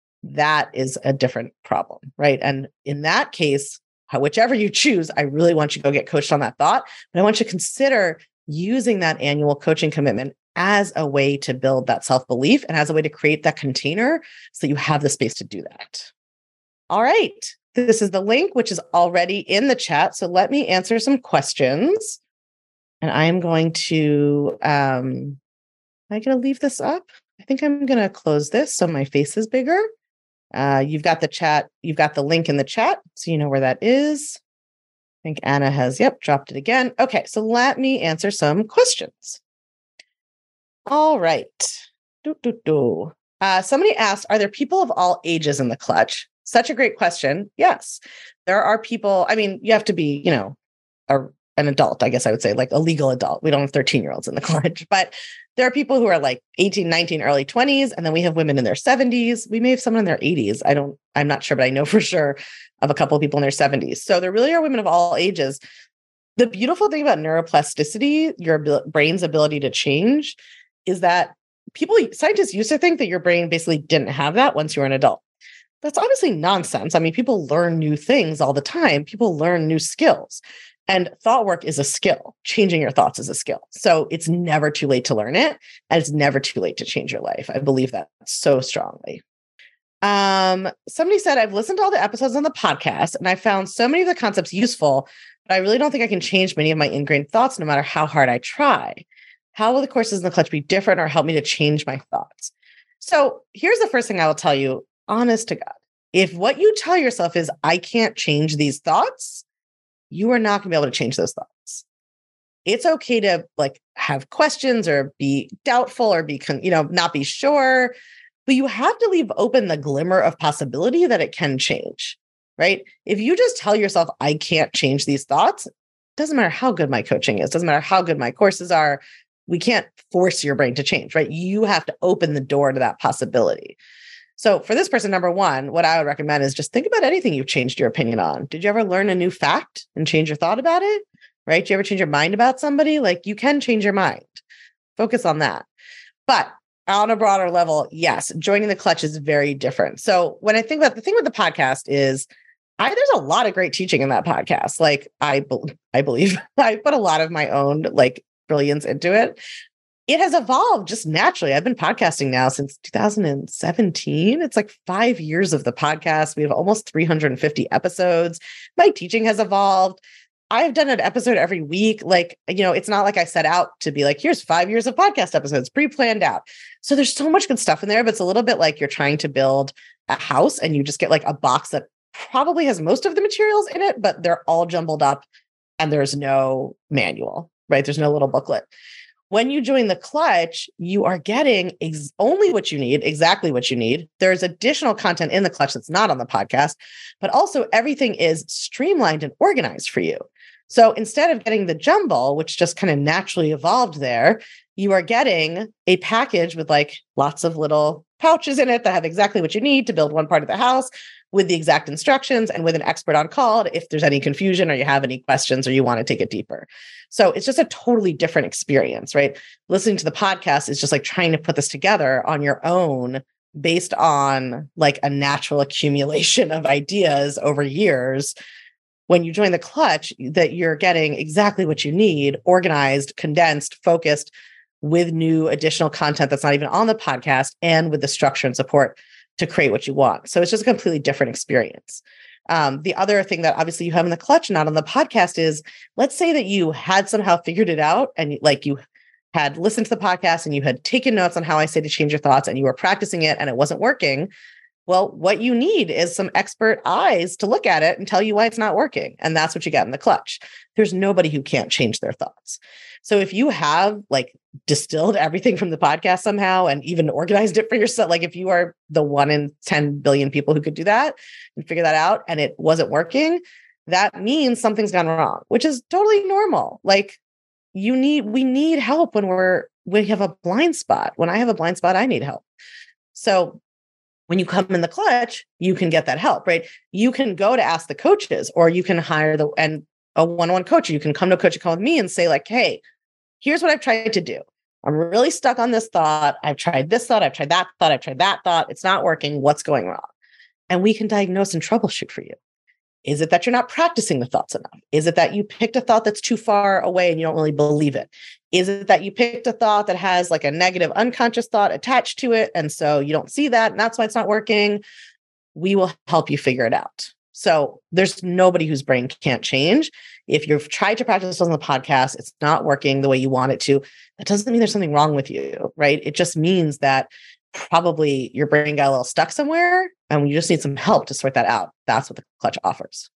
that is a different problem, right? And in that case, whichever you choose, I really want you to go get coached on that thought, but I want you to consider using that annual coaching commitment as a way to build that self-belief and as a way to create that container so that you have the space to do that. All right. This is the link, which is already in the chat. So let me answer some questions. And I'm going to, um, am I going to leave this up? I think I'm going to close this so my face is bigger. Uh, you've got the chat. You've got the link in the chat, so you know where that is. I think Anna has, yep, dropped it again. Okay, so let me answer some questions. All right. Do, do, do. Uh, somebody asked, are there people of all ages in the Clutch? Such a great question. Yes, there are people. I mean, you have to be, you know, a an adult, I guess I would say, like a legal adult. We don't have thirteen-year-olds in the Clutch, but there are people who are like eighteen, nineteen, early twenties, and then we have women in their seventies. We may have someone in their eighties. I don't, I'm not sure, but I know for sure of a couple of people in their seventies. So there really are women of all ages. The beautiful thing about neuroplasticity, your ab- brain's ability to change, is that people, scientists used to think that your brain basically didn't have that once you were an adult. That's obviously nonsense. I mean, people learn new things all the time. People learn new skills. And thought work is a skill. Changing your thoughts is a skill. So it's never too late to learn it. And it's never too late to change your life. I believe that so strongly. Um, somebody said, I've listened to all the episodes on the podcast and I found so many of the concepts useful, but I really don't think I can change many of my ingrained thoughts no matter how hard I try. How will the courses in the Clutch be different or help me to change my thoughts? So here's the first thing I will tell you, honest to God. If what you tell yourself is, I can't change these thoughts, you are not going to be able to change those thoughts. It's okay to like have questions or be doubtful or be, you know, not be sure, but you have to leave open the glimmer of possibility that it can change, right? If you just tell yourself, I can't change these thoughts, doesn't matter how good my coaching is, doesn't matter how good my courses are, we can't force your brain to change, right? You have to open the door to that possibility. So for this person, number one, what I would recommend is just think about anything you've changed your opinion on. Did you ever learn a new fact and change your thought about it? Right? Did you ever change your mind about somebody? Like you can change your mind. Focus on that. But on a broader level, yes, joining the Clutch is very different. So when I think about the thing with the podcast is I, there's a lot of great teaching in that podcast. Like I, I believe I put a lot of my own like brilliance into it. It has evolved just naturally. I've been podcasting now since two thousand seventeen. It's like five years of the podcast. We have almost three hundred fifty episodes. My teaching has evolved. I've done an episode every week. Like, you know, it's not like I set out to be like, here's five years of podcast episodes pre-planned out. So there's so much good stuff in there, but it's a little bit like you're trying to build a house and you just get like a box that probably has most of the materials in it, but they're all jumbled up and there's no manual, right? There's no little booklet. When you join the Clutch, you are getting ex- only what you need, exactly what you need. There's additional content in the Clutch that's not on the podcast, but also everything is streamlined and organized for you. So instead of getting the jumble, which just kind of naturally evolved there, you are getting a package with like lots of little pouches in it that have exactly what you need to build one part of the house with the exact instructions and with an expert on call if there's any confusion or you have any questions or you want to take it deeper. So it's just a totally different experience, right? Listening to the podcast is just like trying to put this together on your own based on like a natural accumulation of ideas over years. When you join the Clutch, that you're getting exactly what you need, organized, condensed, focused, with new additional content that's not even on the podcast and with the structure and support to create what you want. So it's just a completely different experience. Um, the other thing that obviously you have in the Clutch, not on the podcast, is let's say that you had somehow figured it out and like you had listened to the podcast and you had taken notes on how I say to change your thoughts and you were practicing it and it wasn't working. Well, what you need is some expert eyes to look at it and tell you why it's not working. And that's what you got in the Clutch. There's nobody who can't change their thoughts. So if you have like distilled everything from the podcast somehow and even organized it for yourself, like if you are the one in ten billion people who could do that and figure that out and it wasn't working, that means something's gone wrong, which is totally normal. Like you need, we need help when we're, we have a blind spot. When I have a blind spot, I need help. So when you come in the Clutch, you can get that help, right? You can go to ask the coaches or you can hire the, and a one-on-one coach. You can come to a coaching call with me and say like, hey, here's what I've tried to do. I'm really stuck on this thought. I've tried this thought. I've tried that thought. I've tried that thought. It's not working. What's going wrong? And we can diagnose and troubleshoot for you. Is it that you're not practicing the thoughts enough? Is it that you picked a thought that's too far away and you don't really believe it? Is it that you picked a thought that has like a negative unconscious thought attached to it? And so you don't see that and that's why it's not working. We will help you figure it out. So there's nobody whose brain can't change. If you've tried to practice on the podcast, it's not working the way you want it to. That doesn't mean there's something wrong with you, right? It just means that probably your brain got a little stuck somewhere and you just need some help to sort that out. That's what the Clutch offers.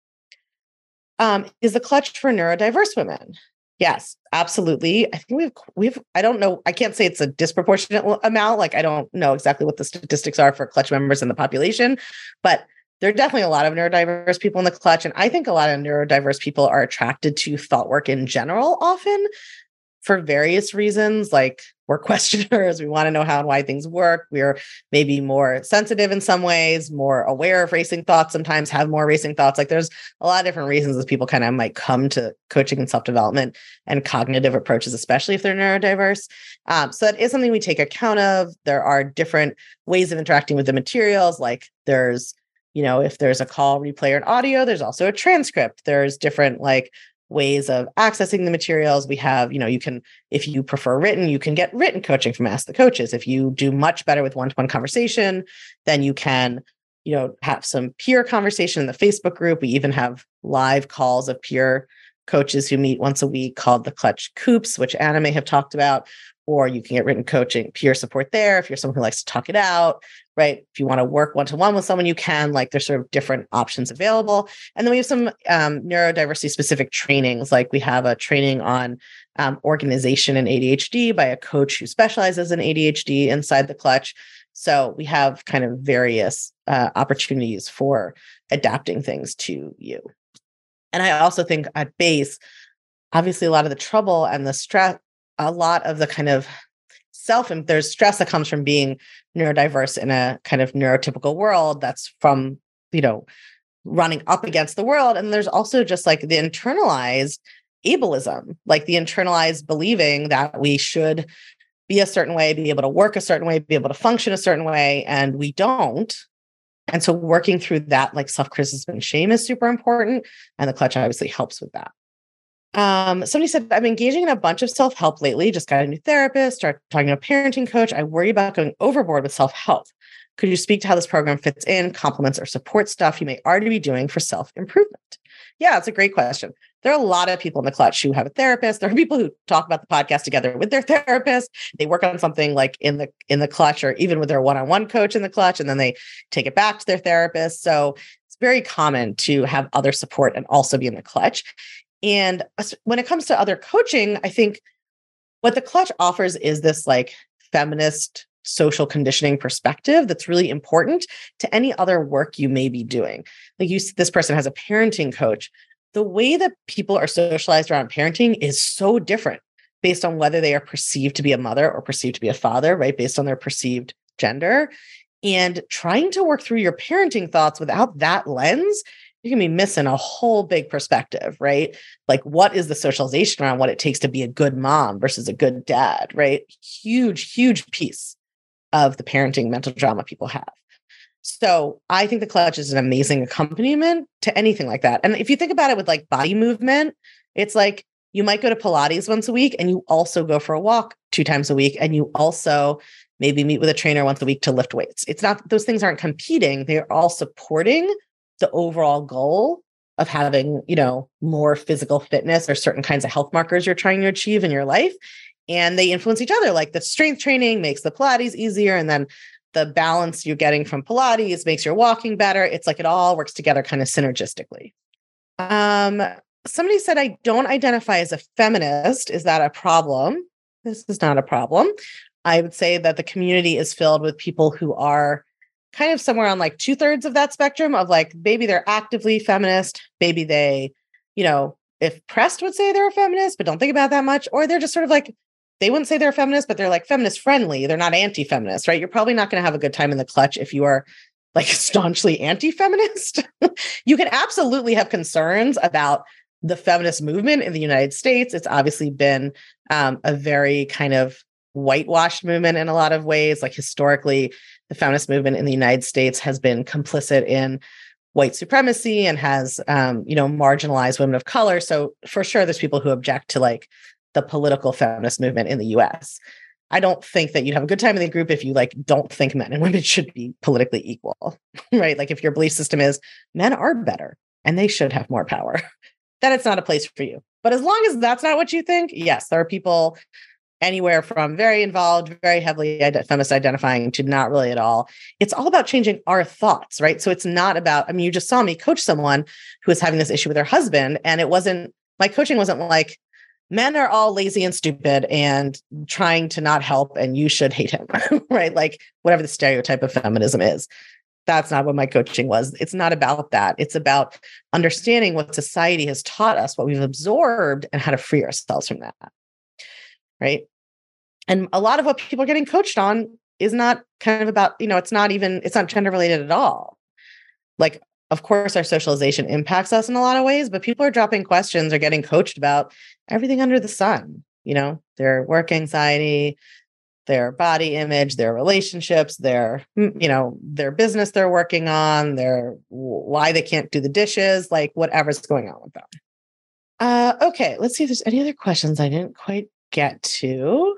Um, is the Clutch for neurodiverse women? Yes, absolutely. I think we've, we've, I don't know, I can't say it's a disproportionate amount. Like, I don't know exactly what the statistics are for Clutch members in the population, but there are definitely a lot of neurodiverse people in the Clutch. And I think a lot of neurodiverse people are attracted to thought work in general, often for various reasons. Like we're questioners. We want to know how and why things work. We're maybe more sensitive in some ways, more aware of racing thoughts, sometimes have more racing thoughts. Like there's a lot of different reasons that people kind of might come to coaching and self-development and cognitive approaches, especially if they're neurodiverse. Um, so that is something we take account of. There are different ways of interacting with the materials. Like there's, you know, if there's a call, replay, or an audio, there's also a transcript. There's different like ways of accessing the materials. We have, you know, you can, if you prefer written, you can get written coaching from Ask the Coaches. If you do much better with one-to-one conversation, then you can, you know, have some peer conversation in the Facebook group. We even have live calls of peer coaches who meet once a week called the Clutch Coops, which Anna may have talked about. Or you can get written coaching, peer support there. If you're someone who likes to talk it out, right? If you want to work one-to-one with someone, you can. Like there's sort of different options available. And then we have some um, neurodiversity specific trainings. Like we have a training on um, organization and A D H D by a coach who specializes in A D H D inside the Clutch. So we have kind of various uh, opportunities for adapting things to you. And I also think at base, obviously a lot of the trouble and the stress, a lot of the kind of self, and there's stress that comes from being neurodiverse in a kind of neurotypical world that's from, you know, running up against the world. And there's also just like the internalized ableism, like the internalized believing that we should be a certain way, be able to work a certain way, be able to function a certain way, and we don't. And so working through that, like self-criticism and shame is super important. And the Clutch obviously helps with that. Um, somebody said, I'm engaging in a bunch of self-help lately, just got a new therapist, start talking to a parenting coach. I worry about going overboard with self-help. Could you speak to how this program fits in, complements or supports stuff you may already be doing for self-improvement? Yeah, it's a great question. There are a lot of people in the Clutch who have a therapist. There are people who talk about the podcast together with their therapist. They work on something like in the in the Clutch or even with their one-on-one coach in the Clutch, and then they take it back to their therapist. So it's very common to have other support and also be in the Clutch. And when it comes to other coaching, I think what the Clutch offers is this like feminist social conditioning perspective that's really important to any other work you may be doing. Like you, this person has a parenting coach. the way that people are socialized around parenting is so different based on whether they are perceived to be a mother or perceived to be a father, right? Based on their perceived gender. And trying to work through your parenting thoughts without that lens, you're going to be missing a whole big perspective, right? Like, what is the socialization around what it takes to be a good mom versus a good dad, right? Huge, huge piece of the parenting mental drama people have. So I think the Clutch is an amazing accompaniment to anything like that. And if you think about it with like body movement, it's like you might go to Pilates once a week and you also go for a walk two times a week. And you also maybe meet with a trainer once a week to lift weights. It's not, those things aren't competing. They're all supporting the overall goal of having, you know, more physical fitness or certain kinds of health markers you're trying to achieve in your life. And they influence each other. Like the strength training makes the Pilates easier. And then the balance you're getting from Pilates makes your walking better. It's like it all works together kind of synergistically. Um, somebody said, I don't identify as a feminist. Is that a problem? This is not a problem. I would say that the community is filled with people who are kind of somewhere on like two thirds of that spectrum of like, maybe they're actively feminist, maybe they, you know, if pressed would say they're a feminist, but don't think about that much, or they're just sort of like, they wouldn't say they're a feminist, but they're like feminist friendly. They're not anti-feminist, right? You're probably not going to have a good time in the Clutch if you are like staunchly anti-feminist. You can absolutely have concerns about the feminist movement in the United States. It's obviously been um, a very kind of whitewashed movement in a lot of ways. Like historically, the feminist movement in the United States has been complicit in white supremacy and has, um, you know, marginalized women of color. So for sure, there's people who object to like the political feminist movement in the U S. I don't think that you'd have a good time in the group if you like don't think men and women should be politically equal, right? Like if your belief system is men are better and they should have more power, then it's not a place for you. But as long as that's not what you think, yes, there are people anywhere from very involved, very heavily ide- feminist identifying to not really at all. It's all about changing our thoughts, right? So it's not about, I mean, you just saw me coach someone who was having this issue with her husband. And it wasn't, my coaching wasn't like, men are all lazy and stupid and trying to not help and you should hate him, right? Like whatever the stereotype of feminism is. That's not what my coaching was. It's not about that. It's about understanding what society has taught us, what we've absorbed, and how to free ourselves from that. Right. And a lot of what people are getting coached on is not kind of about, you know, it's not even, it's not gender related at all. Like, of course, our socialization impacts us in a lot of ways, but people are dropping questions or getting coached about everything under the sun, you know, their work anxiety, their body image, their relationships, their, you know, their business they're working on, their why they can't do the dishes, like whatever's going on with them. Uh, okay, let's see if there's any other questions I didn't quite get to.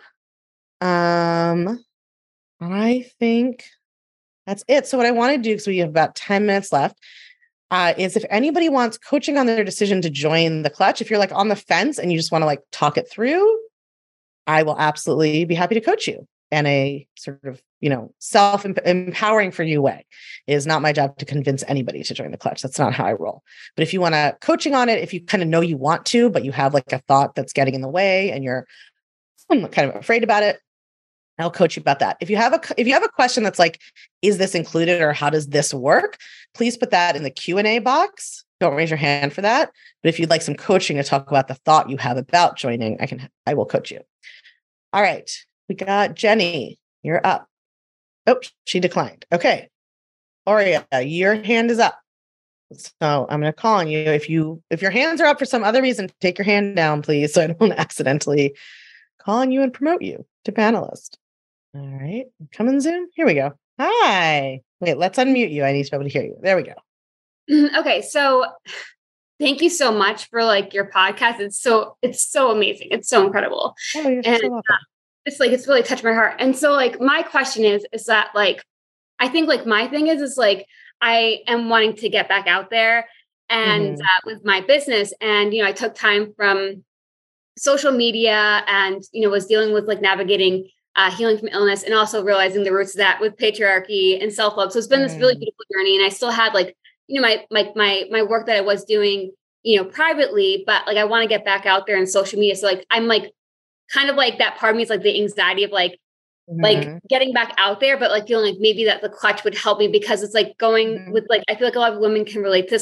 Um, I think that's it. So what I want to do, because we have about ten minutes left, uh, is if anybody wants coaching on their decision to join the Clutch, if you're like on the fence and you just want to like talk it through, I will absolutely be happy to coach you in a sort of, you know, self-empowering for you way. It is not my job to convince anybody to join the Clutch. That's not how I roll. But if you want to coaching on it, if you kind of know you want to, but you have like a thought that's getting in the way and you're kind of afraid about it, I'll coach you about that. If you have a if you have a question that's like, is this included or how does this work? Please put that in the Q and A box. Don't raise your hand for that. But if you'd like some coaching to talk about the thought you have about joining, I can I will coach you. All right. We got Jenny. You're up. Oh, she declined. Okay. Aurea, your hand is up. So I'm going to call on you. If you if your hands are up for some other reason, take your hand down, please, so I don't accidentally call on you and promote you to panelist. All right. Come in Zoom. Here we go. Hi. Wait, let's unmute you. I need to be able to hear you. There we go. Okay. So thank you so much for like your podcast. It's so, it's so amazing. It's so incredible. Oh, you're and, so welcome. Uh, it's like, it's really touched my heart. And so like, my question is, is that like, I think like my thing is, is like, I am wanting to get back out there and mm-hmm. uh, with my business. And, you know, I took time from social media and, you know, was dealing with like navigating uh, healing from illness and also realizing the roots of that with patriarchy and self-love. So it's been mm. this really beautiful journey. And I still had like, you know, my, my, my, my work that I was doing, you know, privately, but like, I want to get back out there in social media. So like, I'm like, kind of like that part of me is like the anxiety of like, mm-hmm. like getting back out there, but like feeling like maybe that the Clutch would help me because it's like going mm-hmm. with like, I feel like a lot of women can relate to this. Like,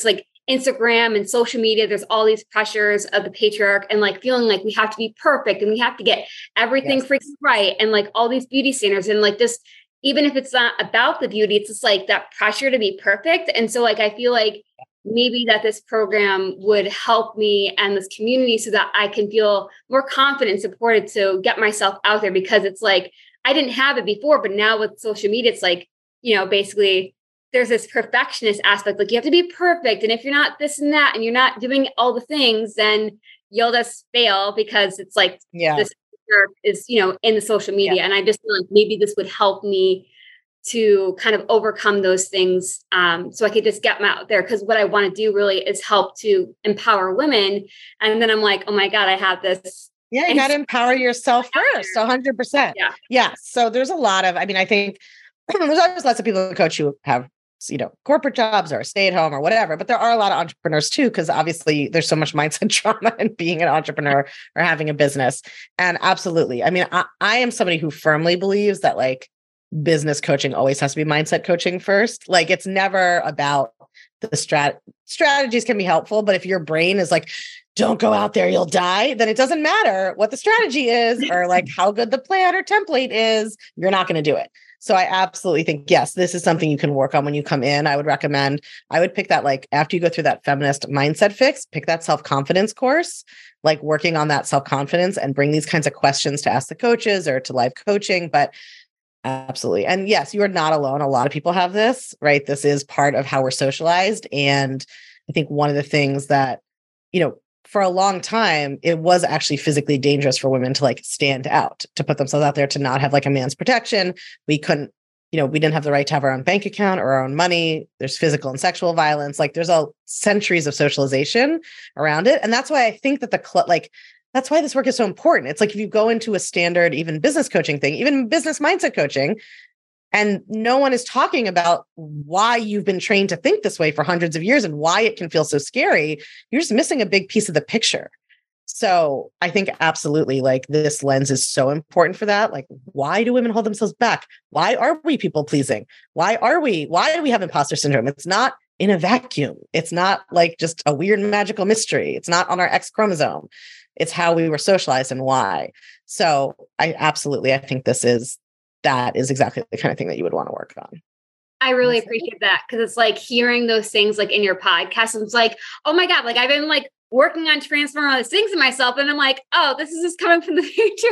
Instagram and social media, there's all these pressures of the patriarch and like feeling like we have to be perfect and we have to get everything Yes. freaking right. And like all these beauty standards and like just, even if it's not about the beauty, it's just like that pressure to be perfect. And so like, I feel like maybe that this program would help me and this community so that I can feel more confident, supported to get myself out there, because it's like, I didn't have it before, but now with social media, it's like, you know, basically there's this perfectionist aspect, like you have to be perfect. And if you're not this and that, and you're not doing all the things, then you'll just fail, because it's like Yeah. this is, you know, in the social media. Yeah. And I just feel like maybe this would help me to kind of overcome those things. Um, so I could just get them out there. Cause what I want to do really is help to empower women. And then I'm like, oh my God, I have this. Yeah, you got to empower yourself first. one hundred percent. Yeah. Yeah. So there's a lot of, I mean, I think there's always lots of people who coach who have, you know, corporate jobs or stay at home or whatever, but there are a lot of entrepreneurs too, because obviously there's so much mindset trauma in being an entrepreneur or having a business. And absolutely. I mean, I, I am somebody who firmly believes that like business coaching always has to be mindset coaching first. Like it's never about the strat strategies can be helpful, but if your brain is like, don't go out there, you'll die, then it doesn't matter what the strategy is or like how good the plan or template is, you're not going to do it. So I absolutely think, yes, this is something you can work on when you come in. I would recommend, I would pick that, like after you go through that feminist mindset fix, pick that self-confidence course, like working on that self-confidence and bring these kinds of questions to ask the coaches or to live coaching. But absolutely. And yes, you are not alone. A lot of people have this, right? This is part of how we're socialized. And I think one of the things that, you know, for a long time, it was actually physically dangerous for women to like stand out, to put themselves out there, to not have like a man's protection. We couldn't, you know, we didn't have the right to have our own bank account or our own money. There's physical and sexual violence. Like there's all centuries of socialization around it. And that's why I think that the, cl- like, that's why this work is so important. It's like, if you go into a standard, even business coaching thing, even business mindset coaching, and no one is talking about why you've been trained to think this way for hundreds of years and why it can feel so scary, you're just missing a big piece of the picture. So I think absolutely, like this lens is so important for that. Like, why do women hold themselves back? Why are we people pleasing? Why are we, why do we have imposter syndrome? It's not in a vacuum. It's not like just a weird magical mystery. It's not on our X chromosome. It's how we were socialized and why. So I absolutely, I think this is, that is exactly the kind of thing that you would want to work on. I really appreciate that, because it's like hearing those things like in your podcast. And it's like, oh my God, like I've been like working on transferring all these things in myself. And I'm like, oh, this is just coming from the future.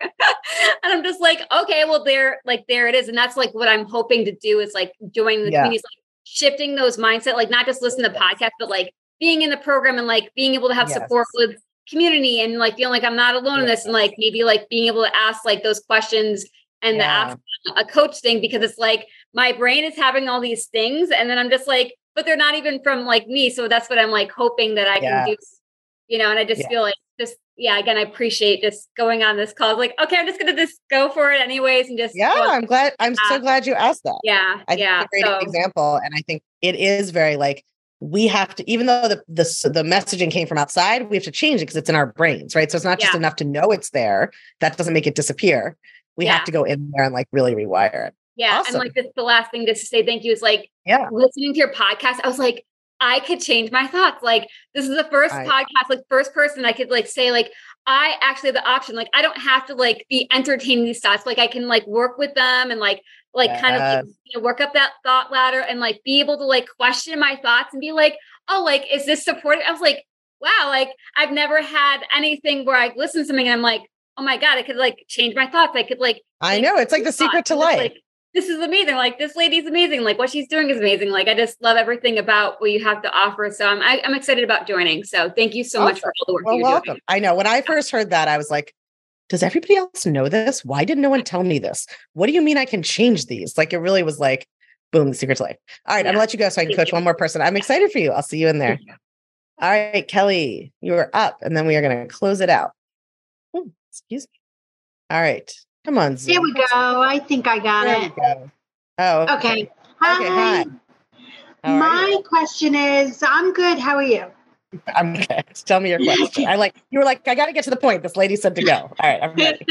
And I'm just like, okay, well, there, like, there it is. And that's like what I'm hoping to do is like join the yeah. communities, like shifting those mindset, like not just listen to podcasts, but like being in the program and like being able to have yes. support with community and like feeling like I'm not alone yes. in this. And like maybe like being able to ask like those questions and yeah. the ask a coach thing, because it's like my brain is having all these things and then I'm just like, but they're not even from like me. So that's what I'm like hoping that I yes. can do, you know, and I just yeah. feel like just, yeah, again, I appreciate just going on this call. Like, okay, I'm just going to just go for it anyways. And just, yeah, I'm glad. I'm so glad you asked that. Yeah. I yeah. think it's a great so, example. And I think it is very like, we have to, even though the, the, the messaging came from outside, we have to change it because it's in our brains, right? So it's not just yeah. enough to know it's there. That doesn't make it disappear. We yeah. have to go in there and like really rewire it. Yeah. Awesome. And like this, the last thing just to say thank you is like yeah. listening to your podcast. I was like, I could change my thoughts. Like this is the first I, podcast, like first person I could like say, like, I actually have the option. Like, I don't have to like be entertaining these thoughts. Like I can like work with them and like, like yes. kind of like, you know, work up that thought ladder and like be able to like question my thoughts and be like, oh, like, is this supportive? I was like, wow, like I've never had anything where I listen to something and I'm like, oh my God, I could like change my thoughts. I could like, I know it's like the secret to life. Like, this is amazing. Like this lady's amazing. Like what she's doing is amazing. Like I just love everything about what you have to offer. So I'm, I, I'm excited about joining. So thank you so awesome. much for all the work well, you're welcome. doing. I know when I first heard that, I was like, does everybody else know this? Why did no one tell me this? What do you mean I can change these? Like it really was like, boom, the secret to life. All right. Yeah. I'm gonna let you go so I can coach one more person. I'm excited for you. I'll see you in there. All right, Kelly, you are up and then we are going to close it out. Ooh, excuse me. All right. Come on, Zoom. There we go. I think I got there it. We go. Oh, okay. Okay. Hi. Okay, hi. How My question is, I'm good. How are you? I'm okay. Tell me your question. I like, you were like, I got to get to the point. This lady said to go. All right, I'm ready.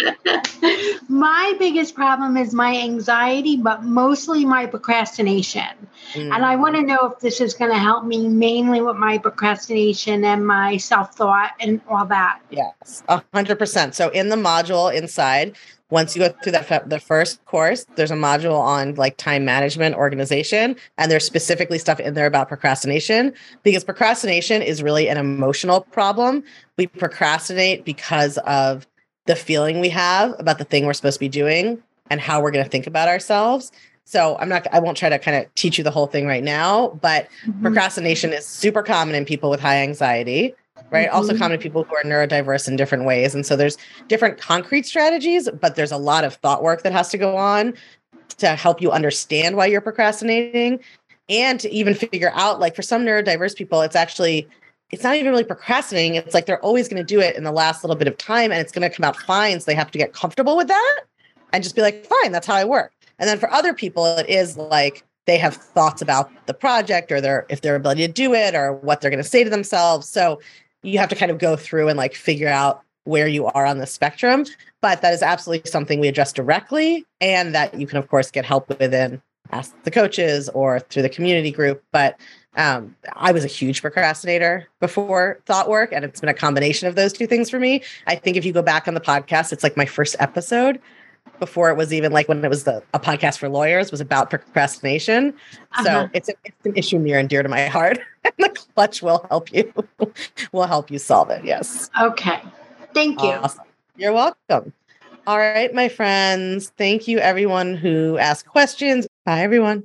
My biggest problem is my anxiety, but mostly my procrastination. Mm. And I want to know if this is going to help me mainly with my procrastination and my self-thought and all that. Yes, a hundred percent. So in the module inside, once you go through that the first course, there's a module on like time management, organization, and there's specifically stuff in there about procrastination, because procrastination is really an emotional problem. We procrastinate because of the feeling we have about the thing we're supposed to be doing and how we're going to think about ourselves. So I'm not, I won't try to kind of teach you the whole thing right now, but mm-hmm. procrastination is super common in people with high anxiety. Right. Mm-hmm. Also common to people who are neurodiverse in different ways. And so there's different concrete strategies, but there's a lot of thought work that has to go on to help you understand why you're procrastinating and to even figure out, like for some neurodiverse people, it's actually, it's not even really procrastinating. It's like they're always going to do it in the last little bit of time and it's going to come out fine. So they have to get comfortable with that and just be like, fine, that's how I work. And then for other people, it is like they have thoughts about the project or their, if their ability to do it or what they're going to say to themselves. So you have to kind of go through and like figure out where you are on the spectrum. But that is absolutely something we address directly and that you can, of course, get help within Ask the Coaches or through the community group. But um, I was a huge procrastinator before thought work, and it's been a combination of those two things for me. I think if you go back on the podcast, it's like my first episode before it was even like when it was the, a podcast for lawyers was about procrastination. Uh-huh. So it's, a, it's an issue near and dear to my heart. And the Clutch will help you, will help you solve it. Yes. Okay. Thank you. Awesome. You're welcome. All right, my friends. Thank you, everyone who asked questions. Bye, everyone.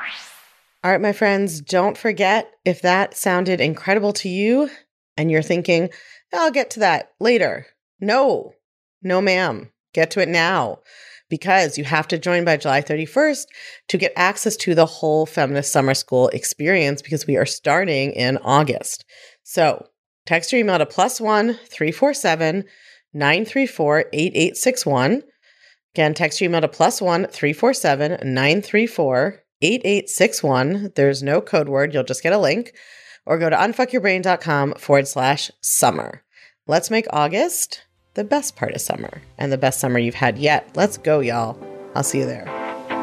All right, my friends. Don't forget, if that sounded incredible to you and you're thinking, I'll get to that later. No, no, ma'am. Get to it now, because you have to join by July thirty-first to get access to the whole Feminist Summer School experience, because we are starting in August. So text your email to plus one three four seven nine three four eight eight six one. Again, text your email to plus one three four seven nine three four eight eight six one. There's no code word. You'll just get a link, or go to unfuckyourbrain.com forward slash summer. Let's make August the best part of summer and the best summer you've had yet. Let's go, y'all. I'll see you there.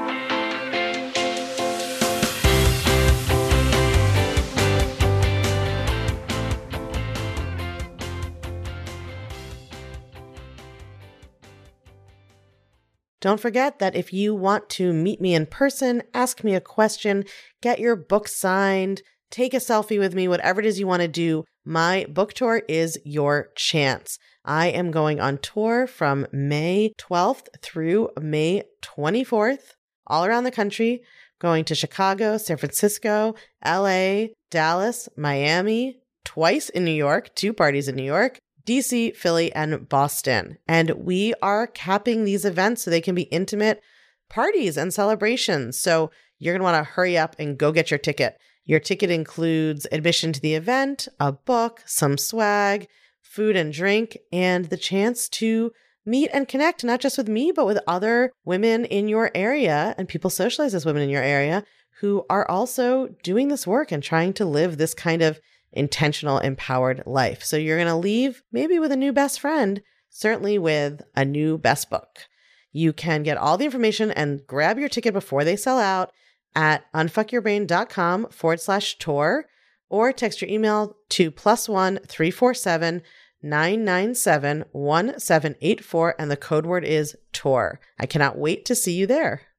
Don't forget that if you want to meet me in person, ask me a question, get your book signed, take a selfie with me, whatever it is you want to do, my book tour is your chance. I am going on tour from May twelfth through May twenty-fourth, all around the country, going to Chicago, San Francisco, L A, Dallas, Miami, twice in New York, two parties in New York, D C, Philly, and Boston. And we are capping these events so they can be intimate parties and celebrations. So you're going to want to hurry up and go get your ticket. Your ticket includes admission to the event, a book, some swag, food and drink, and the chance to meet and connect, not just with me, but with other women in your area and people socialized as women in your area who are also doing this work and trying to live this kind of intentional, empowered life. So you're going to leave maybe with a new best friend, certainly with a new best book. You can get all the information and grab your ticket before they sell out at unfuckyourbrain.com forward slash tour, or text your email to plus one three four seven nine nine seven one seven eight four, and the code word is tour. I cannot wait to see you there.